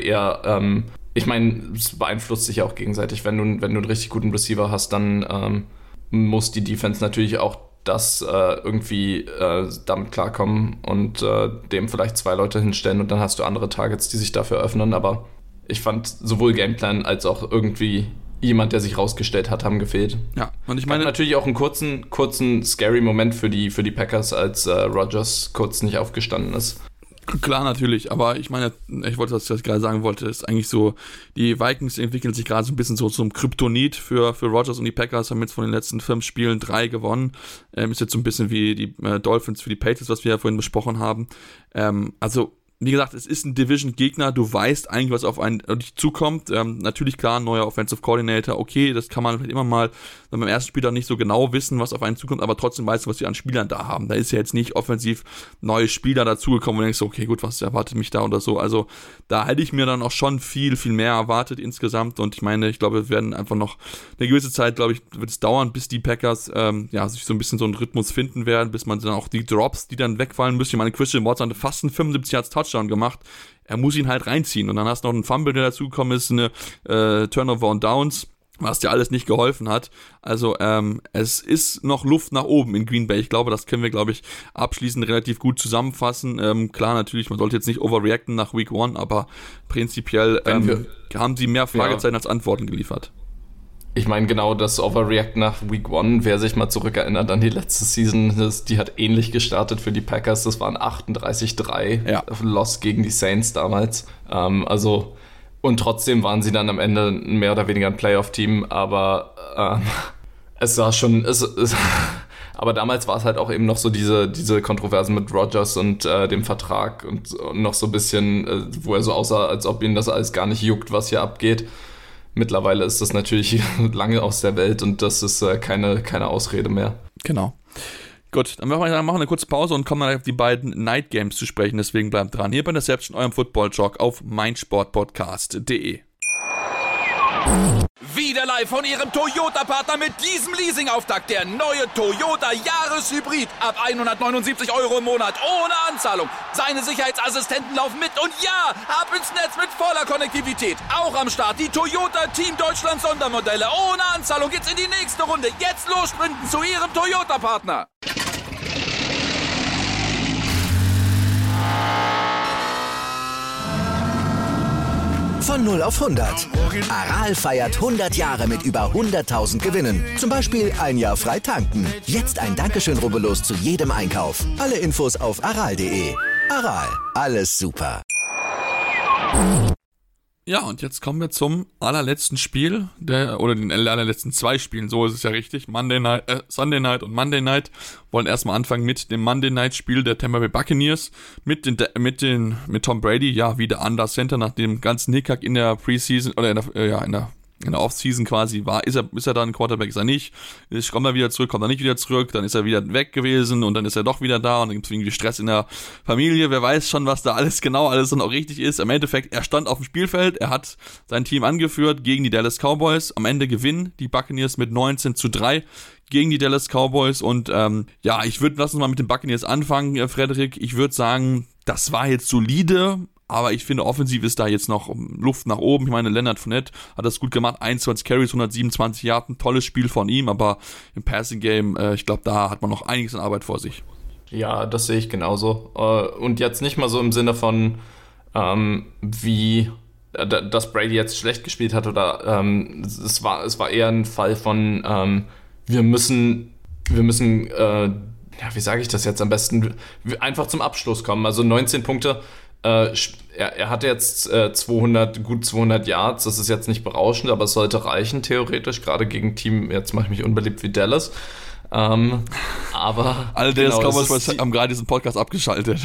ich meine, es beeinflusst sich ja auch gegenseitig. Wenn du einen richtig guten Receiver hast, dann muss die Defense natürlich auch irgendwie damit klarkommen und dem vielleicht 2 Leute hinstellen und dann hast du andere Targets, die sich dafür öffnen. Aber ich fand sowohl Gameplan als auch irgendwie jemand, der sich rausgestellt hat, haben gefehlt. Ja, und ich meine natürlich auch einen kurzen scary Moment für die Packers, als Rodgers kurz nicht aufgestanden ist. Klar, natürlich, aber ich meine, was ich gerade sagen wollte, ist eigentlich so, die Vikings entwickeln sich gerade so ein bisschen so zum Kryptonit für Rodgers und die Packers, haben jetzt von den letzten 5 Spielen 3 gewonnen, ist jetzt so ein bisschen wie die Dolphins für die Patriots, was wir ja vorhin besprochen haben, also wie gesagt, es ist ein Division-Gegner, du weißt eigentlich, was auf dich zukommt. Natürlich, klar, ein neuer Offensive Coordinator, okay, das kann man immer mal beim ersten Spiel dann nicht so genau wissen, was auf einen zukommt, aber trotzdem weißt du, was die an Spielern da haben. Da ist ja jetzt nicht offensiv neue Spieler dazugekommen, wo du denkst, okay, gut, was erwartet mich da oder so. Also da hätte ich mir dann auch schon viel, viel mehr erwartet insgesamt und ich meine, ich glaube, wir werden einfach noch eine gewisse Zeit, glaube ich, wird es dauern, bis die Packers sich so ein bisschen so einen Rhythmus finden werden, bis man dann auch die Drops, die dann wegfallen müssen. Ich meine, Christian Watson hatte fast einen 75 Yards Touchdown gemacht. Er muss ihn halt reinziehen und dann hast du noch einen Fumble, der dazugekommen ist, eine Turnover und Downs, was dir alles nicht geholfen hat. Also es ist noch Luft nach oben in Green Bay. Ich glaube, das können wir, abschließend relativ gut zusammenfassen. Klar, natürlich, man sollte jetzt nicht overreacten nach Week 1, aber prinzipiell haben sie mehr Fragezeichen als Antworten geliefert. Ich meine, genau das Overreact nach Week 1, wer sich mal zurückerinnert an die letzte Season, die hat ähnlich gestartet für die Packers. Das waren 38-3 Loss gegen die Saints damals. Und trotzdem waren sie dann am Ende mehr oder weniger ein Playoff-Team, aber es war schon... Aber damals war es halt auch eben noch so diese Kontroversen mit Rodgers und dem Vertrag und noch so ein bisschen, wo er so aussah, als ob ihn das alles gar nicht juckt, was hier abgeht. Mittlerweile ist das natürlich lange aus der Welt und das ist keine Ausrede mehr. Genau. Gut, dann machen wir eine kurze Pause und kommen dann auf die beiden Night Games zu sprechen. Deswegen bleibt dran. Hier bei Interception, eurem Football Talk auf meinsportpodcast.de. Wieder live von Ihrem Toyota-Partner mit diesem Leasing-Auftakt. Der neue Toyota Jahreshybrid. Ab 179 € im Monat. Ohne Anzahlung. Seine Sicherheitsassistenten laufen mit. Und ja, ab ins Netz mit voller Konnektivität. Auch am Start die Toyota Team Deutschland Sondermodelle. Ohne Anzahlung geht's in die nächste Runde. Jetzt los sprinten zu Ihrem Toyota-Partner. Von 0 auf 100. Aral feiert 100 Jahre mit über 100.000 Gewinnen. Zum Beispiel ein Jahr frei tanken. Jetzt ein Dankeschön, rubbellos zu jedem Einkauf. Alle Infos auf aral.de. Aral, alles super. Ja, und jetzt kommen wir zum allerletzten Spiel, oder den allerletzten 2 Spielen, so ist es ja richtig, Sunday Night und Monday Night. Wollen erstmal anfangen mit dem Monday Night Spiel der Tampa Bay Buccaneers mit Tom Brady, ja, wieder under Center nach dem ganzen Hickhack in der Preseason, oder in der Offseason quasi ist er dann Quarterback, ist er nicht, kommt er wieder zurück, kommt er nicht wieder zurück, dann ist er wieder weg gewesen und dann ist er doch wieder da und dann gibt es irgendwie Stress in der Familie, wer weiß schon, was da alles dann auch richtig ist. Im Endeffekt, er stand auf dem Spielfeld, er hat sein Team angeführt gegen die Dallas Cowboys, am Ende gewinnen die Buccaneers mit 19-3 gegen die Dallas Cowboys und lass uns mal mit den Buccaneers anfangen, Frederik, ich würde sagen, das war jetzt solide, aber ich finde, offensiv ist da jetzt noch Luft nach oben. Ich meine, Leonard Fournette hat das gut gemacht, 21 Carries, 127 Yards, ein tolles Spiel von ihm, aber im Passing-Game, ich glaube, da hat man noch einiges an Arbeit vor sich. Ja, das sehe ich genauso. Und jetzt nicht mal so im Sinne von, wie dass Brady jetzt schlecht gespielt hat oder es war eher ein Fall von wir müssen wie sage ich das jetzt am besten, einfach zum Abschluss kommen. Also 19 Punkte, er hatte jetzt 200 Yards, das ist jetzt nicht berauschend, aber es sollte reichen theoretisch, gerade gegen Team, jetzt mache ich mich unbeliebt wie Dallas. Aber alle Dallas Cowboys haben gerade diesen Podcast abgeschaltet.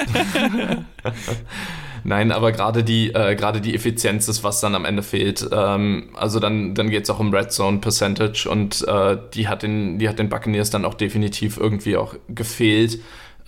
Nein, aber gerade die Effizienz ist, was dann am Ende fehlt. Also dann geht es auch um Red Zone Percentage und die hat den Buccaneers dann auch definitiv irgendwie auch gefehlt.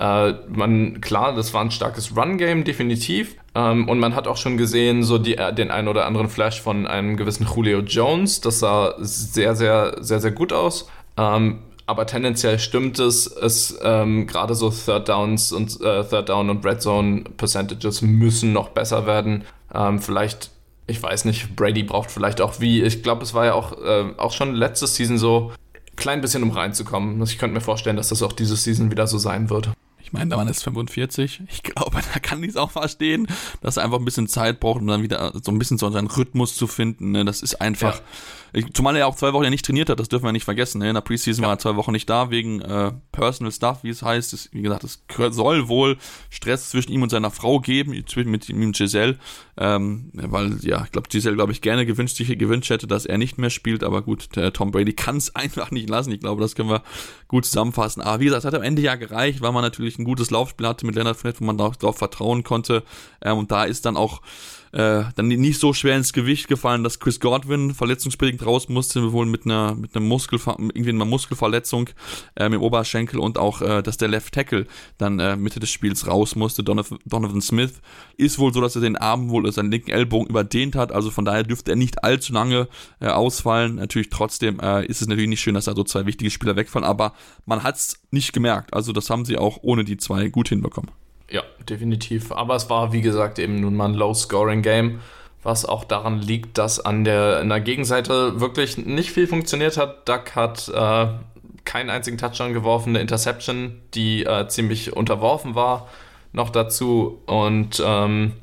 Klar, das war ein starkes Run-Game, definitiv. Und man hat auch schon gesehen, so den einen oder anderen Flash von einem gewissen Julio Jones. Das sah sehr, sehr, sehr, sehr gut aus. Aber tendenziell stimmt es gerade so Third Down und Red Zone Percentages müssen noch besser werden. Vielleicht, ich weiß nicht, Brady braucht vielleicht auch ich glaube, es war ja auch schon letzte Season so ein klein bisschen, um reinzukommen. Ich könnte mir vorstellen, dass das auch diese Season wieder so sein wird. Ich meine, der Mann ist 45. Ich glaube, da kann ich es auch verstehen, dass er einfach ein bisschen Zeit braucht, um dann wieder so ein bisschen so seinen Rhythmus zu finden. Ne? Das ist einfach... Ja. Zumal er ja auch 2 Wochen ja nicht trainiert hat, das dürfen wir nicht vergessen. Ne? In der Preseason war er 2 Wochen nicht da, wegen Personal Stuff, wie es heißt. Wie gesagt, es soll wohl Stress zwischen ihm und seiner Frau geben, mit ihm und Giselle. Weil, ja, ich glaube, Giselle, gerne gewünscht hätte, dass er nicht mehr spielt. Aber gut, der Tom Brady kann es einfach nicht lassen. Ich glaube, das können wir gut zusammenfassen. Aber wie gesagt, es hat am Ende ja gereicht, weil man natürlich ein gutes Laufspiel hatte mit Leonard Fournette, wo man darauf vertrauen konnte. Und da ist dann auch dann nicht so schwer ins Gewicht gefallen, dass Chris Godwin verletzungsbedingt raus musste, wohl mit einer Muskelverletzung im Oberschenkel, und auch, dass der Left Tackle dann Mitte des Spiels raus musste. Donovan Smith ist wohl so, dass er den Arm seinen linken Ellbogen überdehnt hat, also von daher dürfte er nicht allzu lange ausfallen. Natürlich trotzdem ist es natürlich nicht schön, dass da so 2 wichtige Spieler wegfallen, aber man hat es nicht gemerkt, also das haben sie auch ohne die 2 gut hinbekommen. Ja, definitiv. Aber es war, wie gesagt, eben nun mal ein Low-Scoring-Game, was auch daran liegt, dass in der Gegenseite wirklich nicht viel funktioniert hat. Duck hat keinen einzigen Touchdown geworfen, eine Interception, die ziemlich unterworfen war, noch dazu. Und wollen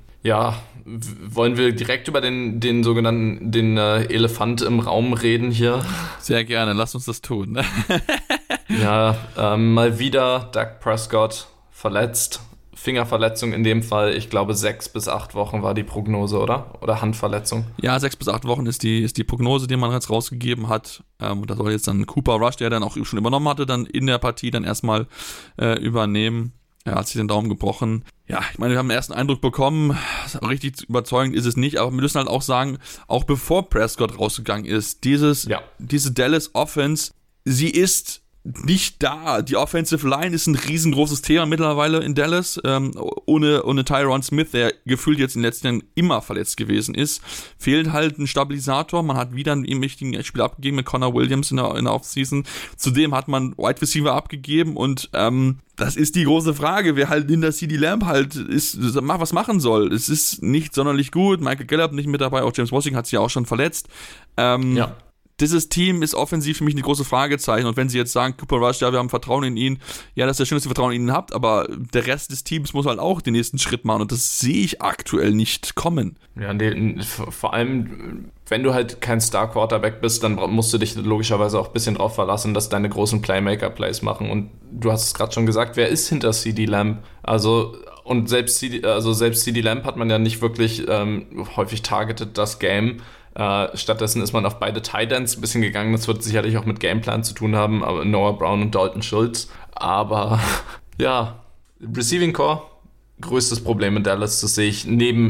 wir direkt über den sogenannten Elefant im Raum reden hier? Sehr gerne, lass uns das tun. Ja, mal wieder Dak Prescott verletzt. Fingerverletzung in dem Fall, ich glaube 6 bis 8 Wochen war die Prognose, oder? Oder Handverletzung? Ja, 6 bis 8 Wochen ist die Prognose, die man jetzt rausgegeben hat. Da soll jetzt dann Cooper Rush, der dann auch schon übernommen hatte, dann in der Partie dann erstmal übernehmen. Er hat sich den Daumen gebrochen. Ja, ich meine, wir haben einen ersten Eindruck bekommen. Richtig überzeugend ist es nicht, aber wir müssen halt auch sagen, auch bevor Prescott rausgegangen ist, diese Dallas Offense, sie ist nicht da. Die Offensive Line ist ein riesengroßes Thema mittlerweile in Dallas. Ohne Tyron Smith, der gefühlt jetzt in den letzten Jahren immer verletzt gewesen ist, fehlt halt ein Stabilisator. Man hat wieder einen wichtigen Spieler abgegeben mit Connor Williams in der Offseason. Zudem hat man Wide Receiver abgegeben und das ist die große Frage, wer halt hinter CeeDee Lamb was machen soll. Es ist nicht sonderlich gut. Michael Gallup nicht mit dabei, auch James Washington hat sich ja auch schon verletzt. Ja. Dieses Team ist offensiv für mich eine große Fragezeichen, und wenn sie jetzt sagen, Cooper Rush, ja, wir haben Vertrauen in ihn, ja, das ist ja schön, dass ihr Vertrauen in ihn habt, aber der Rest des Teams muss halt auch den nächsten Schritt machen, und das sehe ich aktuell nicht kommen. Ja, vor allem, wenn du halt kein Star-Quarterback bist, dann musst du dich logischerweise auch ein bisschen drauf verlassen, dass deine großen Playmaker-Plays machen, und du hast es gerade schon gesagt, wer ist hinter CeeDee Lamb? Also, und selbst CeeDee Lamb hat man ja nicht wirklich häufig targeted, das Game. Stattdessen ist man auf beide Tight Ends ein bisschen gegangen. Das wird sicherlich auch mit Gameplan zu tun haben, aber Noah Brown und Dalton Schultz. Aber ja, Receiving Core, größtes Problem in Dallas, das sehe ich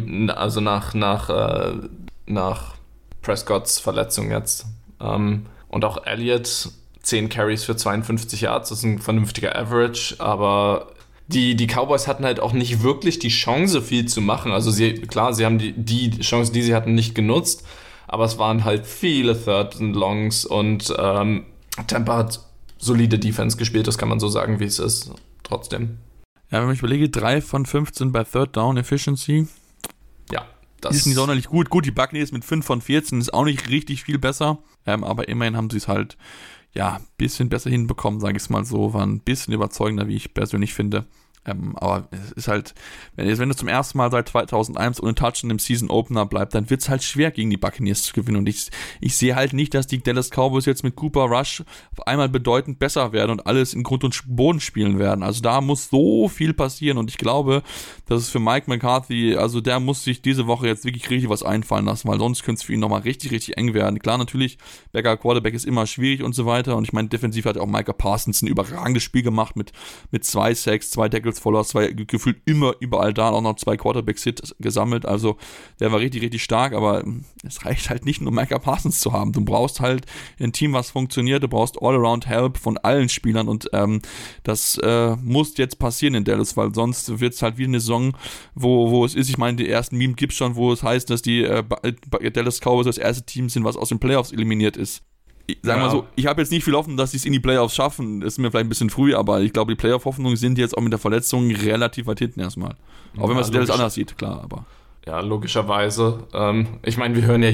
nach Prescotts Verletzung jetzt. Und auch Elliott, 10 Carries für 52 Yards, das ist ein vernünftiger Average, aber die Cowboys hatten halt auch nicht wirklich die Chance, viel zu machen. Also sie haben die Chance, die sie hatten, nicht genutzt, aber es waren halt viele Third and Longs, und Tampa hat solide Defense gespielt, das kann man so sagen, wie es ist, trotzdem. Ja, wenn ich überlege, 3 von 15 bei Third Down Efficiency, Ja, das ist nicht sonderlich gut. Gut, die Buccaneers mit 5 von 14 ist auch nicht richtig viel besser, aber immerhin haben sie es halt ein bisschen besser hinbekommen, sage ich es mal so, war ein bisschen überzeugender, wie ich persönlich finde. Aber es ist halt, wenn du zum ersten Mal seit 2001 ohne Touchdown im Season Opener bleibst, dann wird es halt schwer gegen die Buccaneers zu gewinnen. Und ich sehe halt nicht, dass die Dallas Cowboys jetzt mit Cooper Rush auf einmal bedeutend besser werden und alles in Grund und Boden spielen werden. Also da muss so viel passieren und ich glaube, dass es für Mike McCarthy, also der muss sich diese Woche jetzt wirklich richtig was einfallen lassen, weil sonst könnte es für ihn nochmal richtig, richtig eng werden. Klar, natürlich, Backup Quarterback ist immer schwierig und so weiter und ich meine, defensiv hat auch Micah Parsons ein überragendes Spiel gemacht mit 2 Sacks, 2 Tackles voller, gefühlt immer überall da, auch noch 2 Quarterbacks-Hits gesammelt, also der war richtig, richtig stark, aber es reicht halt nicht nur Micah Parsons zu haben, du brauchst halt ein Team, was funktioniert, du brauchst All-Around-Help von allen Spielern und das muss jetzt passieren in Dallas, weil sonst wird es halt wie eine Saison, wo es ist, ich meine, die ersten Meme gibt es schon, wo es heißt, dass die Dallas Cowboys das erste Team sind, was aus den Playoffs eliminiert ist. Sagen wir mal so, ich habe jetzt nicht viel Hoffnung, dass sie es in die Playoffs schaffen. Das ist mir vielleicht ein bisschen früh, aber ich glaube, die Playoff-Hoffnungen sind jetzt auch mit der Verletzung relativ weit hinten erstmal. Auch wenn man es Dallas anders sieht, klar, aber. Ja, logischerweise. Ich meine, wir hören ja,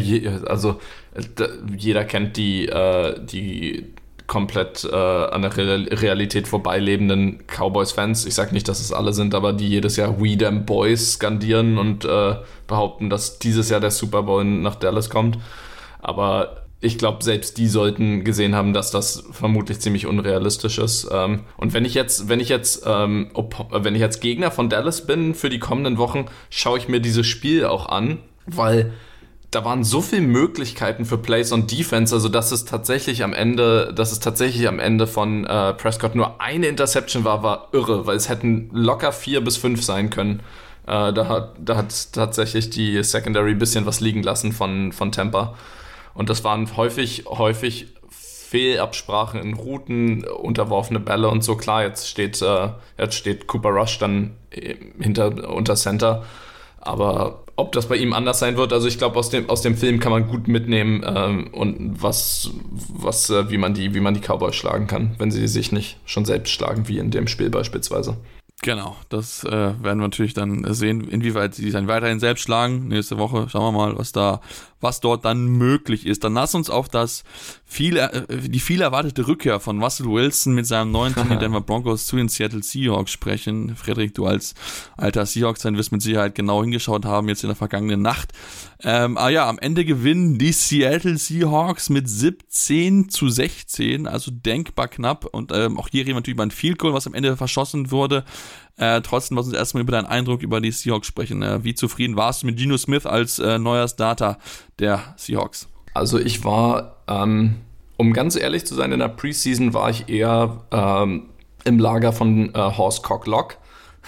jeder kennt die komplett an der Realität vorbeilebenden Cowboys-Fans. Ich sage nicht, dass es alle sind, aber die jedes Jahr We Them Boys skandieren und behaupten, dass dieses Jahr der Super Bowl nach Dallas kommt. Aber ich glaube, selbst die sollten gesehen haben, dass das vermutlich ziemlich unrealistisch ist. Und wenn ich jetzt Gegner von Dallas bin für die kommenden Wochen, schaue ich mir dieses Spiel auch an, weil da waren so viele Möglichkeiten für Plays on Defense, also dass es tatsächlich am Ende von Prescott nur eine Interception war irre, weil es hätten locker 4 bis 5 sein können. Da hat tatsächlich die Secondary ein bisschen was liegen lassen von Tampa. Und das waren häufig Fehlabsprachen in Routen, unterworfene Bälle und so. Klar, jetzt steht Cooper Rush dann unter Center. Aber ob das bei ihm anders sein wird, also ich glaube, aus dem Film kann man gut mitnehmen und wie man die Cowboys schlagen kann, wenn sie sich nicht schon selbst schlagen, wie in dem Spiel beispielsweise. Genau, das werden wir natürlich dann sehen, inwieweit sie sich dann weiterhin selbst schlagen. Nächste Woche schauen wir mal, was dort dann möglich ist. Dann lass uns auf die viel erwartete Rückkehr von Russell Wilson mit seinem neuen Team, den Denver Broncos, zu den Seattle Seahawks sprechen. Frederik, du als alter Seahawks-Fan wirst mit Sicherheit genau hingeschaut haben, jetzt in der vergangenen Nacht. Am Ende gewinnen die Seattle Seahawks mit 17-16, also denkbar knapp. Und auch hier reden wir natürlich über ein Field Goal, was am Ende verschossen wurde. Trotzdem lass uns erstmal über deinen Eindruck über die Seahawks sprechen. Wie zufrieden warst du mit Geno Smith als neuer Starter der Seahawks? Also ich war, um ganz ehrlich zu sein, in der Preseason war ich eher im Lager von Horst Cocklock.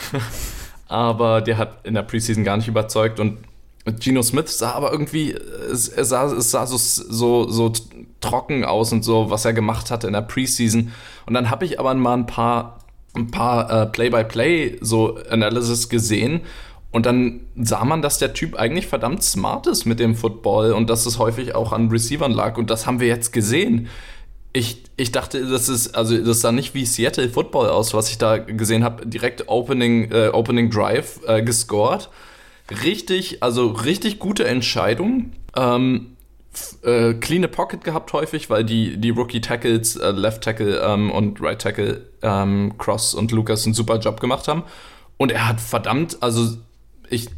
Aber der hat in der Preseason gar nicht überzeugt und Geno Smith sah aber irgendwie, es sah so trocken aus und so, was er gemacht hatte in der Preseason. Und dann habe ich aber mal ein paar Play-by-Play so Analysis gesehen und dann sah man, dass der Typ eigentlich verdammt smart ist mit dem Football und dass es häufig auch an Receivern lag und das haben wir jetzt gesehen. Ich dachte, das sah nicht wie Seattle Football aus, was ich da gesehen habe. Direkt Opening Drive gescored. Richtig gute Entscheidung. Clean Pocket gehabt häufig, weil die Rookie Tackles, Left Tackle und Right Tackle, Cross und Lucas einen super Job gemacht haben. Und er hat verdammt, also ich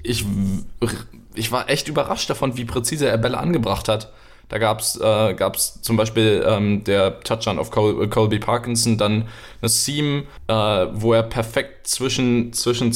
war echt überrascht davon, wie präzise er Bälle angebracht hat. Da gab's zum Beispiel der Touchdown auf Colby Parkinson, dann eine Seam, wo er perfekt zwischen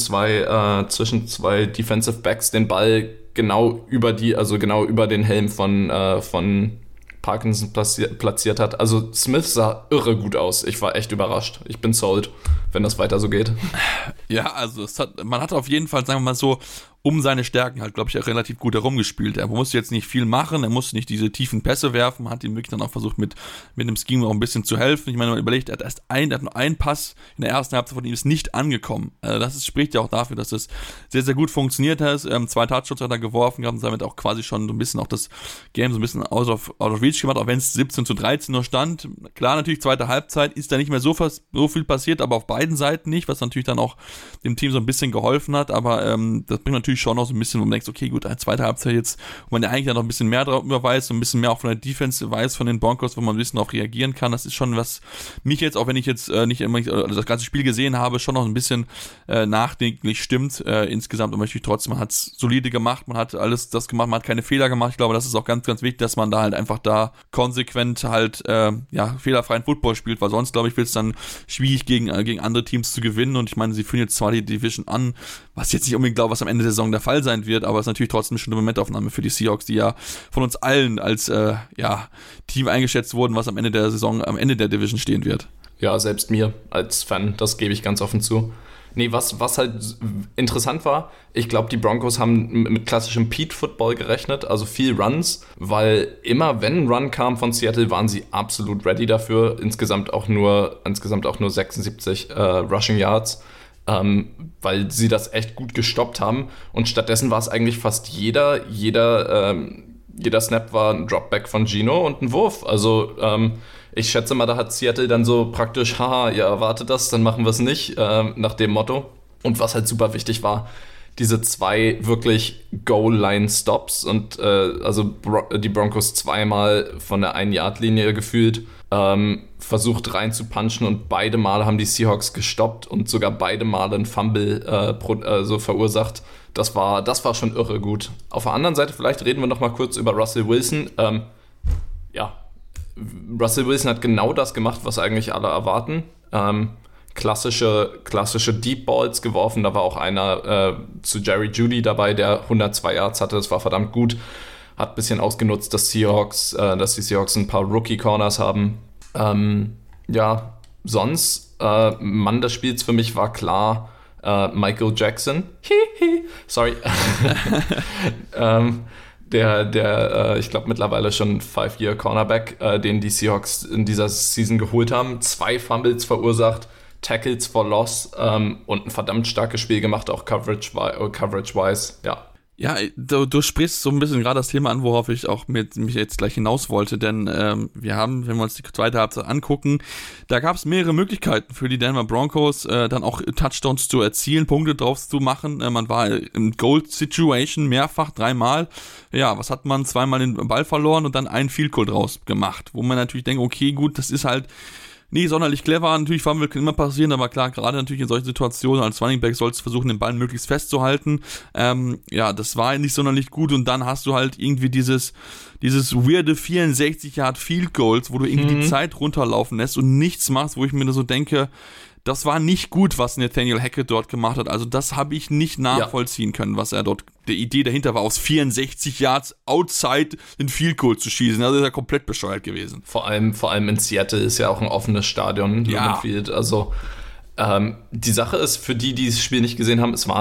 zwei Defensive Backs den Ball genau über den Helm von Parkinson platziert hat. Also Smith sah irre gut aus. Ich war echt überrascht. Ich bin sold, wenn das weiter so geht. Ja, also man hat auf jeden Fall, sagen wir mal so, um seine Stärken halt, glaube ich, auch relativ gut herumgespielt. Er musste jetzt nicht viel machen, er musste nicht diese tiefen Pässe werfen, hat ihm wirklich dann auch versucht, mit dem Scheme auch ein bisschen zu helfen. Ich meine, man überlegt, er hat nur einen Pass in der ersten Halbzeit von ihm ist nicht angekommen. Spricht ja auch dafür, dass das sehr, sehr gut funktioniert hat. 2 Touchdowns hat er geworfen gehabt und damit auch quasi schon so ein bisschen auch das Game so ein bisschen out of reach gemacht, auch wenn es 17-13 nur stand. Klar, natürlich, zweite Halbzeit ist da nicht mehr so viel passiert, aber auf beiden beiden Seiten nicht, was natürlich dann auch dem Team so ein bisschen geholfen hat, aber das bringt natürlich schon noch so ein bisschen, wo man denkt, okay, gut, eine zweite Halbzeit jetzt, wo man ja eigentlich dann noch ein bisschen mehr darüber weiß, so ein bisschen mehr auch von der Defense weiß von den Broncos, wo man ein bisschen darauf reagieren kann. Das ist schon was mich jetzt, auch wenn ich jetzt nicht immer das ganze Spiel gesehen habe, schon noch ein bisschen nachdenklich stimmt insgesamt, aber natürlich trotzdem, man hat es solide gemacht, man hat alles das gemacht, man hat keine Fehler gemacht. Ich glaube, das ist auch ganz, ganz wichtig, dass man da halt einfach da konsequent halt fehlerfreien Football spielt, weil sonst, glaube ich, wird es dann schwierig gegen andere Teams zu gewinnen und ich meine, sie führen jetzt zwar die Division an, was jetzt nicht unbedingt glaube, was am Ende der Saison der Fall sein wird, aber es ist natürlich trotzdem schon eine Momentaufnahme für die Seahawks, die ja von uns allen als Team eingeschätzt wurden, was am Ende der Saison, am Ende der Division stehen wird. Ja, selbst mir als Fan, das gebe ich ganz offen zu. Nee, was halt interessant war, ich glaube, die Broncos haben mit klassischem Pete-Football gerechnet, also viel Runs, weil immer wenn ein Run kam von Seattle, waren sie absolut ready dafür. Insgesamt auch nur 76 Rushing Yards, weil sie das echt gut gestoppt haben. Und stattdessen war es eigentlich fast jeder Snap war ein Dropback von Geno und ein Wurf. Also ich schätze mal, da hat Seattle dann so praktisch, haha, ihr erwartet das, dann machen wir es nicht, nach dem Motto. Und was halt super wichtig war, diese 2 wirklich Goal-Line-Stops und die Broncos zweimal von der 1-Yard-Linie gefühlt versucht reinzupunchen und beide Male haben die Seahawks gestoppt und sogar beide Male ein Fumble verursacht. Das war schon irre gut. Auf der anderen Seite, vielleicht reden wir noch mal kurz über Russell Wilson. Russell Wilson hat genau das gemacht, was eigentlich alle erwarten. Klassische Deep Balls geworfen. Da war auch einer zu Jerry Jeudy dabei, der 102 Yards hatte. Das war verdammt gut. Hat ein bisschen ausgenutzt, dass die Seahawks ein paar Rookie-Corners haben. Sonst, Mann des Spiels für mich war klar Michael Jackson. Sorry. Der ich glaube mittlerweile schon 5-Year Cornerback, den die Seahawks in dieser Season geholt haben. 2 Fumbles verursacht, Tackles for Loss und ein verdammt starkes Spiel gemacht, auch Coverage-wise, ja. Ja, du sprichst so ein bisschen gerade das Thema an, worauf ich auch mich jetzt gleich hinaus wollte, denn wir haben, wenn wir uns die zweite Halbzeit angucken, da gab es mehrere Möglichkeiten für die Denver Broncos, dann auch Touchdowns zu erzielen, Punkte drauf zu machen. Man war im Goal-Situation mehrfach, 3-mal. Ja, was hat man? 2-mal den Ball verloren und dann einen Field Goal draus gemacht, wo man natürlich denkt, okay, gut, das ist halt nie sonderlich clever, natürlich Fumble kann immer passieren, aber klar, gerade natürlich in solchen Situationen als Running Back sollst du versuchen, den Ball möglichst festzuhalten. Das war nicht sonderlich gut und dann hast du halt irgendwie dieses weirde 64 Yard Field Goals, wo du irgendwie die Zeit runterlaufen lässt und nichts machst, wo ich mir so denke, das war nicht gut, was Nathaniel Hackett dort gemacht hat. Also das habe ich nicht nachvollziehen können, was er dort, die Idee dahinter war, aus 64 Yards outside den Field Goal zu schießen. Also ist er komplett bescheuert gewesen. Vor allem in Seattle ist ja auch ein offenes Stadion, Lumen Field. Also die Sache ist, für die das Spiel nicht gesehen haben, es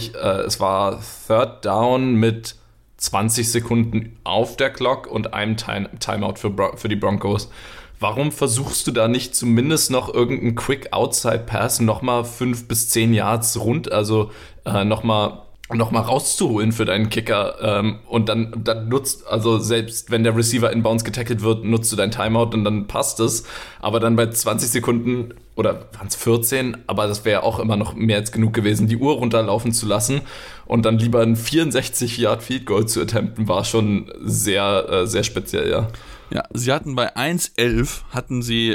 war Third Down mit 20 Sekunden auf der Clock und einem Timeout für die Broncos. Warum versuchst du da nicht zumindest noch irgendeinen Quick Outside Pass nochmal 5 bis 10 Yards rund, also nochmal rauszuholen für deinen Kicker und dann nutzt, also selbst wenn der Receiver inbounds getackelt wird, nutzt du dein Timeout und dann passt es, aber dann bei 20 Sekunden oder waren es 14, aber das wäre auch immer noch mehr als genug gewesen, die Uhr runterlaufen zu lassen und dann lieber ein 64 Yard Field Goal zu attempten, war schon sehr, sehr speziell, ja. Ja, sie hatten bei 1:11 waren sie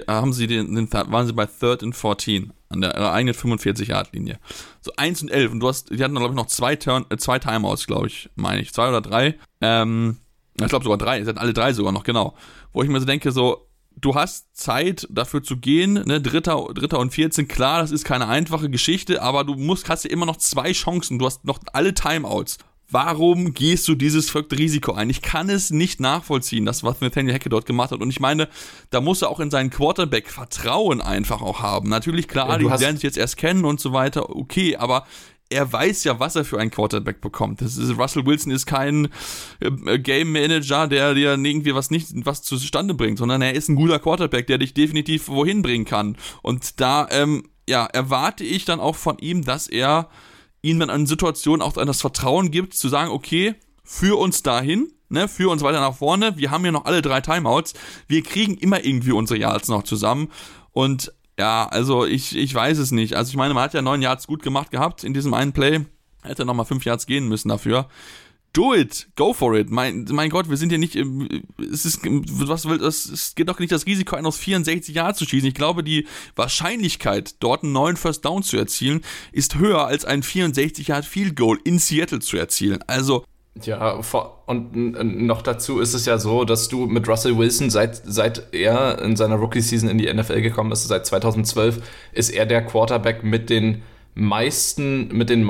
bei 3rd and 14 an ihrer eigenen 45-Yard-Linie. So 1 und 11 und die hatten dann, glaube ich, noch zwei Timeouts, glaube ich, meine ich, 2 oder 3. Ich glaube sogar 3, sie hatten alle 3 sogar noch, genau. Wo ich mir so denke, so, du hast Zeit dafür zu gehen, ne, Dritter und 14, klar, das ist keine einfache Geschichte, aber hast ja immer noch 2 Chancen, du hast noch alle Timeouts. Warum gehst du dieses verrückte Risiko ein? Ich kann es nicht nachvollziehen, das, was Nathaniel Hackett dort gemacht hat. Und ich meine, da muss er auch in seinen Quarterback Vertrauen einfach auch haben. Natürlich, klar, ja, die lernen sich jetzt erst kennen und so weiter, okay, aber er weiß ja, was er für einen Quarterback bekommt. Russell Wilson ist kein Game Manager, der dir irgendwie was zustande bringt, sondern er ist ein guter Quarterback, der dich definitiv wohin bringen kann. Und da erwarte ich dann auch von ihm, dass er ihnen dann an Situationen auch das Vertrauen gibt, zu sagen, okay, führ uns dahin, ne, führ uns weiter nach vorne, wir haben ja noch alle 3 Timeouts, wir kriegen immer irgendwie unsere Yards noch zusammen und Ja, also ich weiß es nicht. Also ich meine, man hat ja 9 Yards gut gemacht gehabt in diesem einen Play. Hätte nochmal 5 Yards gehen müssen dafür. Do it, go for it. Mein Gott, wir sind hier nicht es geht doch nicht das Risiko ein, aus 64 Yards zu schießen. Ich glaube, die Wahrscheinlichkeit, dort einen neuen First Down zu erzielen, ist höher als ein 64 Yard Field Goal in Seattle zu erzielen. Also ja, und noch dazu ist es ja so, dass du mit Russell Wilson, seit er in seiner Rookie-Season in die NFL gekommen ist, seit 2012, ist er der Quarterback mit den meisten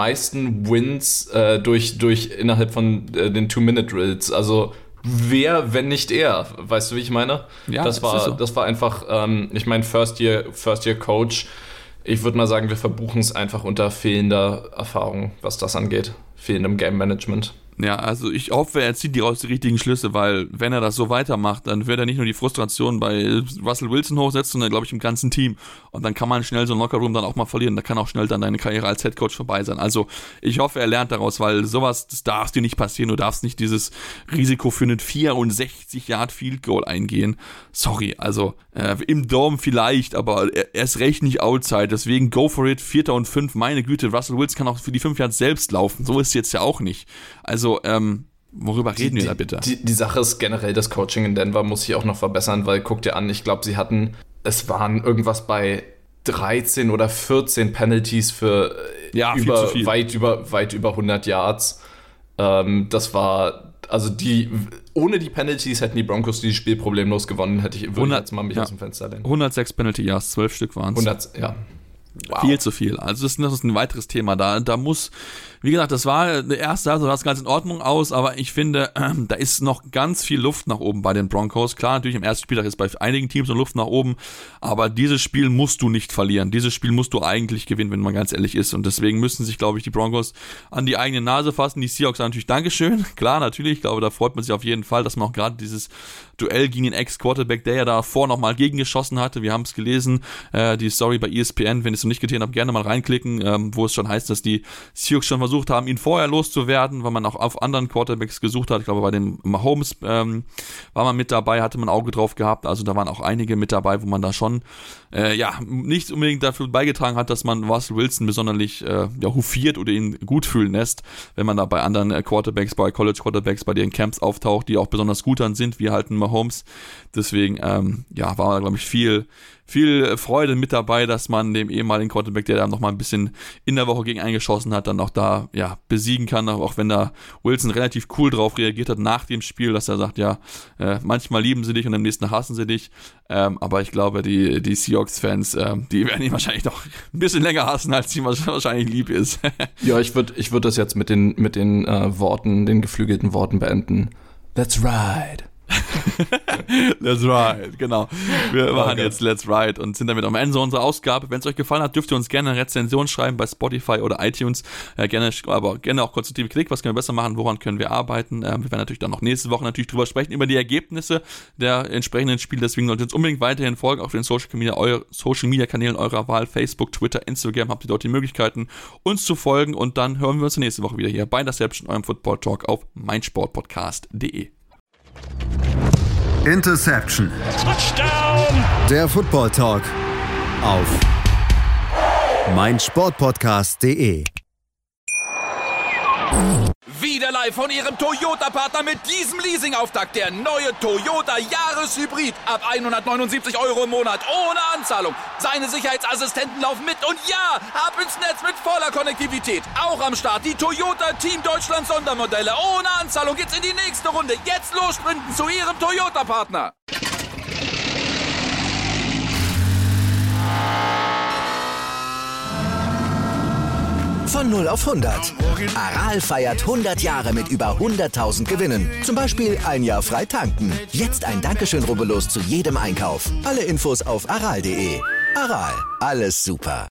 Wins durch innerhalb von den 2-Minute-Drills. Also wer, wenn nicht er? Weißt du, wie ich meine? Ja, das war einfach, ich meine, First-Year-Coach. Ich würde mal sagen, wir verbuchen es einfach unter fehlender Erfahrung, was das angeht. Fehlendem Game-Management. Ja, also ich hoffe, er zieht daraus die richtigen Schlüsse, weil wenn er das so weitermacht, dann wird er nicht nur die Frustration bei Russell Wilson hochsetzen, sondern glaube ich im ganzen Team. Und dann kann man schnell so ein Lockerroom dann auch mal verlieren. Da kann auch schnell dann deine Karriere als Headcoach vorbei sein. Also ich hoffe, er lernt daraus, weil sowas, das darf dir nicht passieren. Du darfst nicht dieses Risiko für einen 64 Yard Field Goal eingehen. Sorry, also im Dome vielleicht, aber erst recht nicht outside. Deswegen go for it, 4. und 5. Meine Güte, Russell Wilson kann auch für die 5 Yards selbst laufen. So ist es jetzt ja auch nicht. Also, worüber reden wir da bitte? Die Sache ist generell, das Coaching in Denver muss sich auch noch verbessern, weil guck dir an, ich glaube, es waren irgendwas bei 13 oder 14 Penalties für weit über 100 Yards. Das war, also ohne die Penalties hätten die Broncos dieses Spiel problemlos gewonnen, würde ich jetzt mal mich aus dem Fenster lehnen. 106 Penalty Yards, 12 Stück waren es. 100, ja. Wow. Viel zu viel. Also das ist ein weiteres Thema. Da muss, wie gesagt, das war eine erste Halbzeit, sah das ganz in Ordnung aus, aber ich finde, da ist noch ganz viel Luft nach oben bei den Broncos. Klar, natürlich im ersten Spieltag ist bei einigen Teams noch Luft nach oben, aber dieses Spiel musst du nicht verlieren. Dieses Spiel musst du eigentlich gewinnen, wenn man ganz ehrlich ist. Und deswegen müssen sich, glaube ich, die Broncos an die eigene Nase fassen. Die Seahawks sagen natürlich Dankeschön. Klar, natürlich. Ich glaube, da freut man sich auf jeden Fall, dass man auch gerade dieses Duell gegen den Ex-Quarterback, der ja davor nochmal gegengeschossen hatte. Wir haben es gelesen, die Story bei ESPN, wenn ihr es noch nicht getan habt, gerne mal reinklicken, wo es schon heißt, dass die Seahawks schon versucht haben, ihn vorher loszuwerden, weil man auch auf anderen Quarterbacks gesucht hat. Ich glaube, bei dem Mahomes war man mit dabei, hatte man ein Auge drauf gehabt. Also da waren auch einige mit dabei, wo man da schon nicht unbedingt dafür beigetragen hat, dass man Russell Wilson besonderlich hofiert oder ihn gut fühlen lässt, wenn man da bei anderen Quarterbacks, bei College Quarterbacks, bei den Camps auftaucht, die auch besonders gut dann sind, wie halt ein Mahomes. Deswegen, war da, glaube ich, viel Freude mit dabei, dass man dem ehemaligen Quarterback, der da noch mal ein bisschen in der Woche gegen eingeschossen hat, dann auch da besiegen kann, auch wenn da Wilson relativ cool drauf reagiert hat nach dem Spiel, dass er sagt, manchmal lieben sie dich und am nächsten hassen sie dich, aber ich glaube, die Seahawks-Fans, die werden ihn wahrscheinlich noch ein bisschen länger hassen, als ihm wahrscheinlich lieb ist. Ja, ich würd das jetzt mit den Worten, den geflügelten Worten beenden. Let's ride. Let's ride, genau. Wir machen jetzt Let's Ride und sind damit am Ende unserer Ausgabe. Wenn es euch gefallen hat, dürft ihr uns gerne eine Rezension schreiben bei Spotify oder iTunes. Gerne auch konstruktive Kritik. Was können wir besser machen? Woran können wir arbeiten? Wir werden natürlich dann noch nächste Woche drüber sprechen, über die Ergebnisse der entsprechenden Spiele. Deswegen solltet ihr uns unbedingt weiterhin folgen auf den Social Media Kanälen eurer Wahl. Facebook, Twitter, Instagram. Habt ihr dort die Möglichkeiten, uns zu folgen. Und dann hören wir uns nächste Woche wieder hier bei Interception, eurem Football Talk auf meinsportpodcast.de. Interception. Touchdown. Der Football Talk auf meinsportpodcast.de. Wieder live von Ihrem Toyota-Partner mit diesem Leasing-Auftakt. Der neue Toyota Jahreshybrid. Ab 179 € im Monat. Ohne Anzahlung. Seine Sicherheitsassistenten laufen mit. Und ja, ab ins Netz mit voller Konnektivität. Auch am Start die Toyota Team Deutschland Sondermodelle. Ohne Anzahlung geht's in die nächste Runde. Jetzt los sprinten zu Ihrem Toyota-Partner. Von 0 auf 100. Aral feiert 100 Jahre mit über 100.000 Gewinnen. Zum Beispiel ein Jahr frei tanken. Jetzt ein Dankeschön, rubbellos zu jedem Einkauf. Alle Infos auf aral.de. Aral, alles super.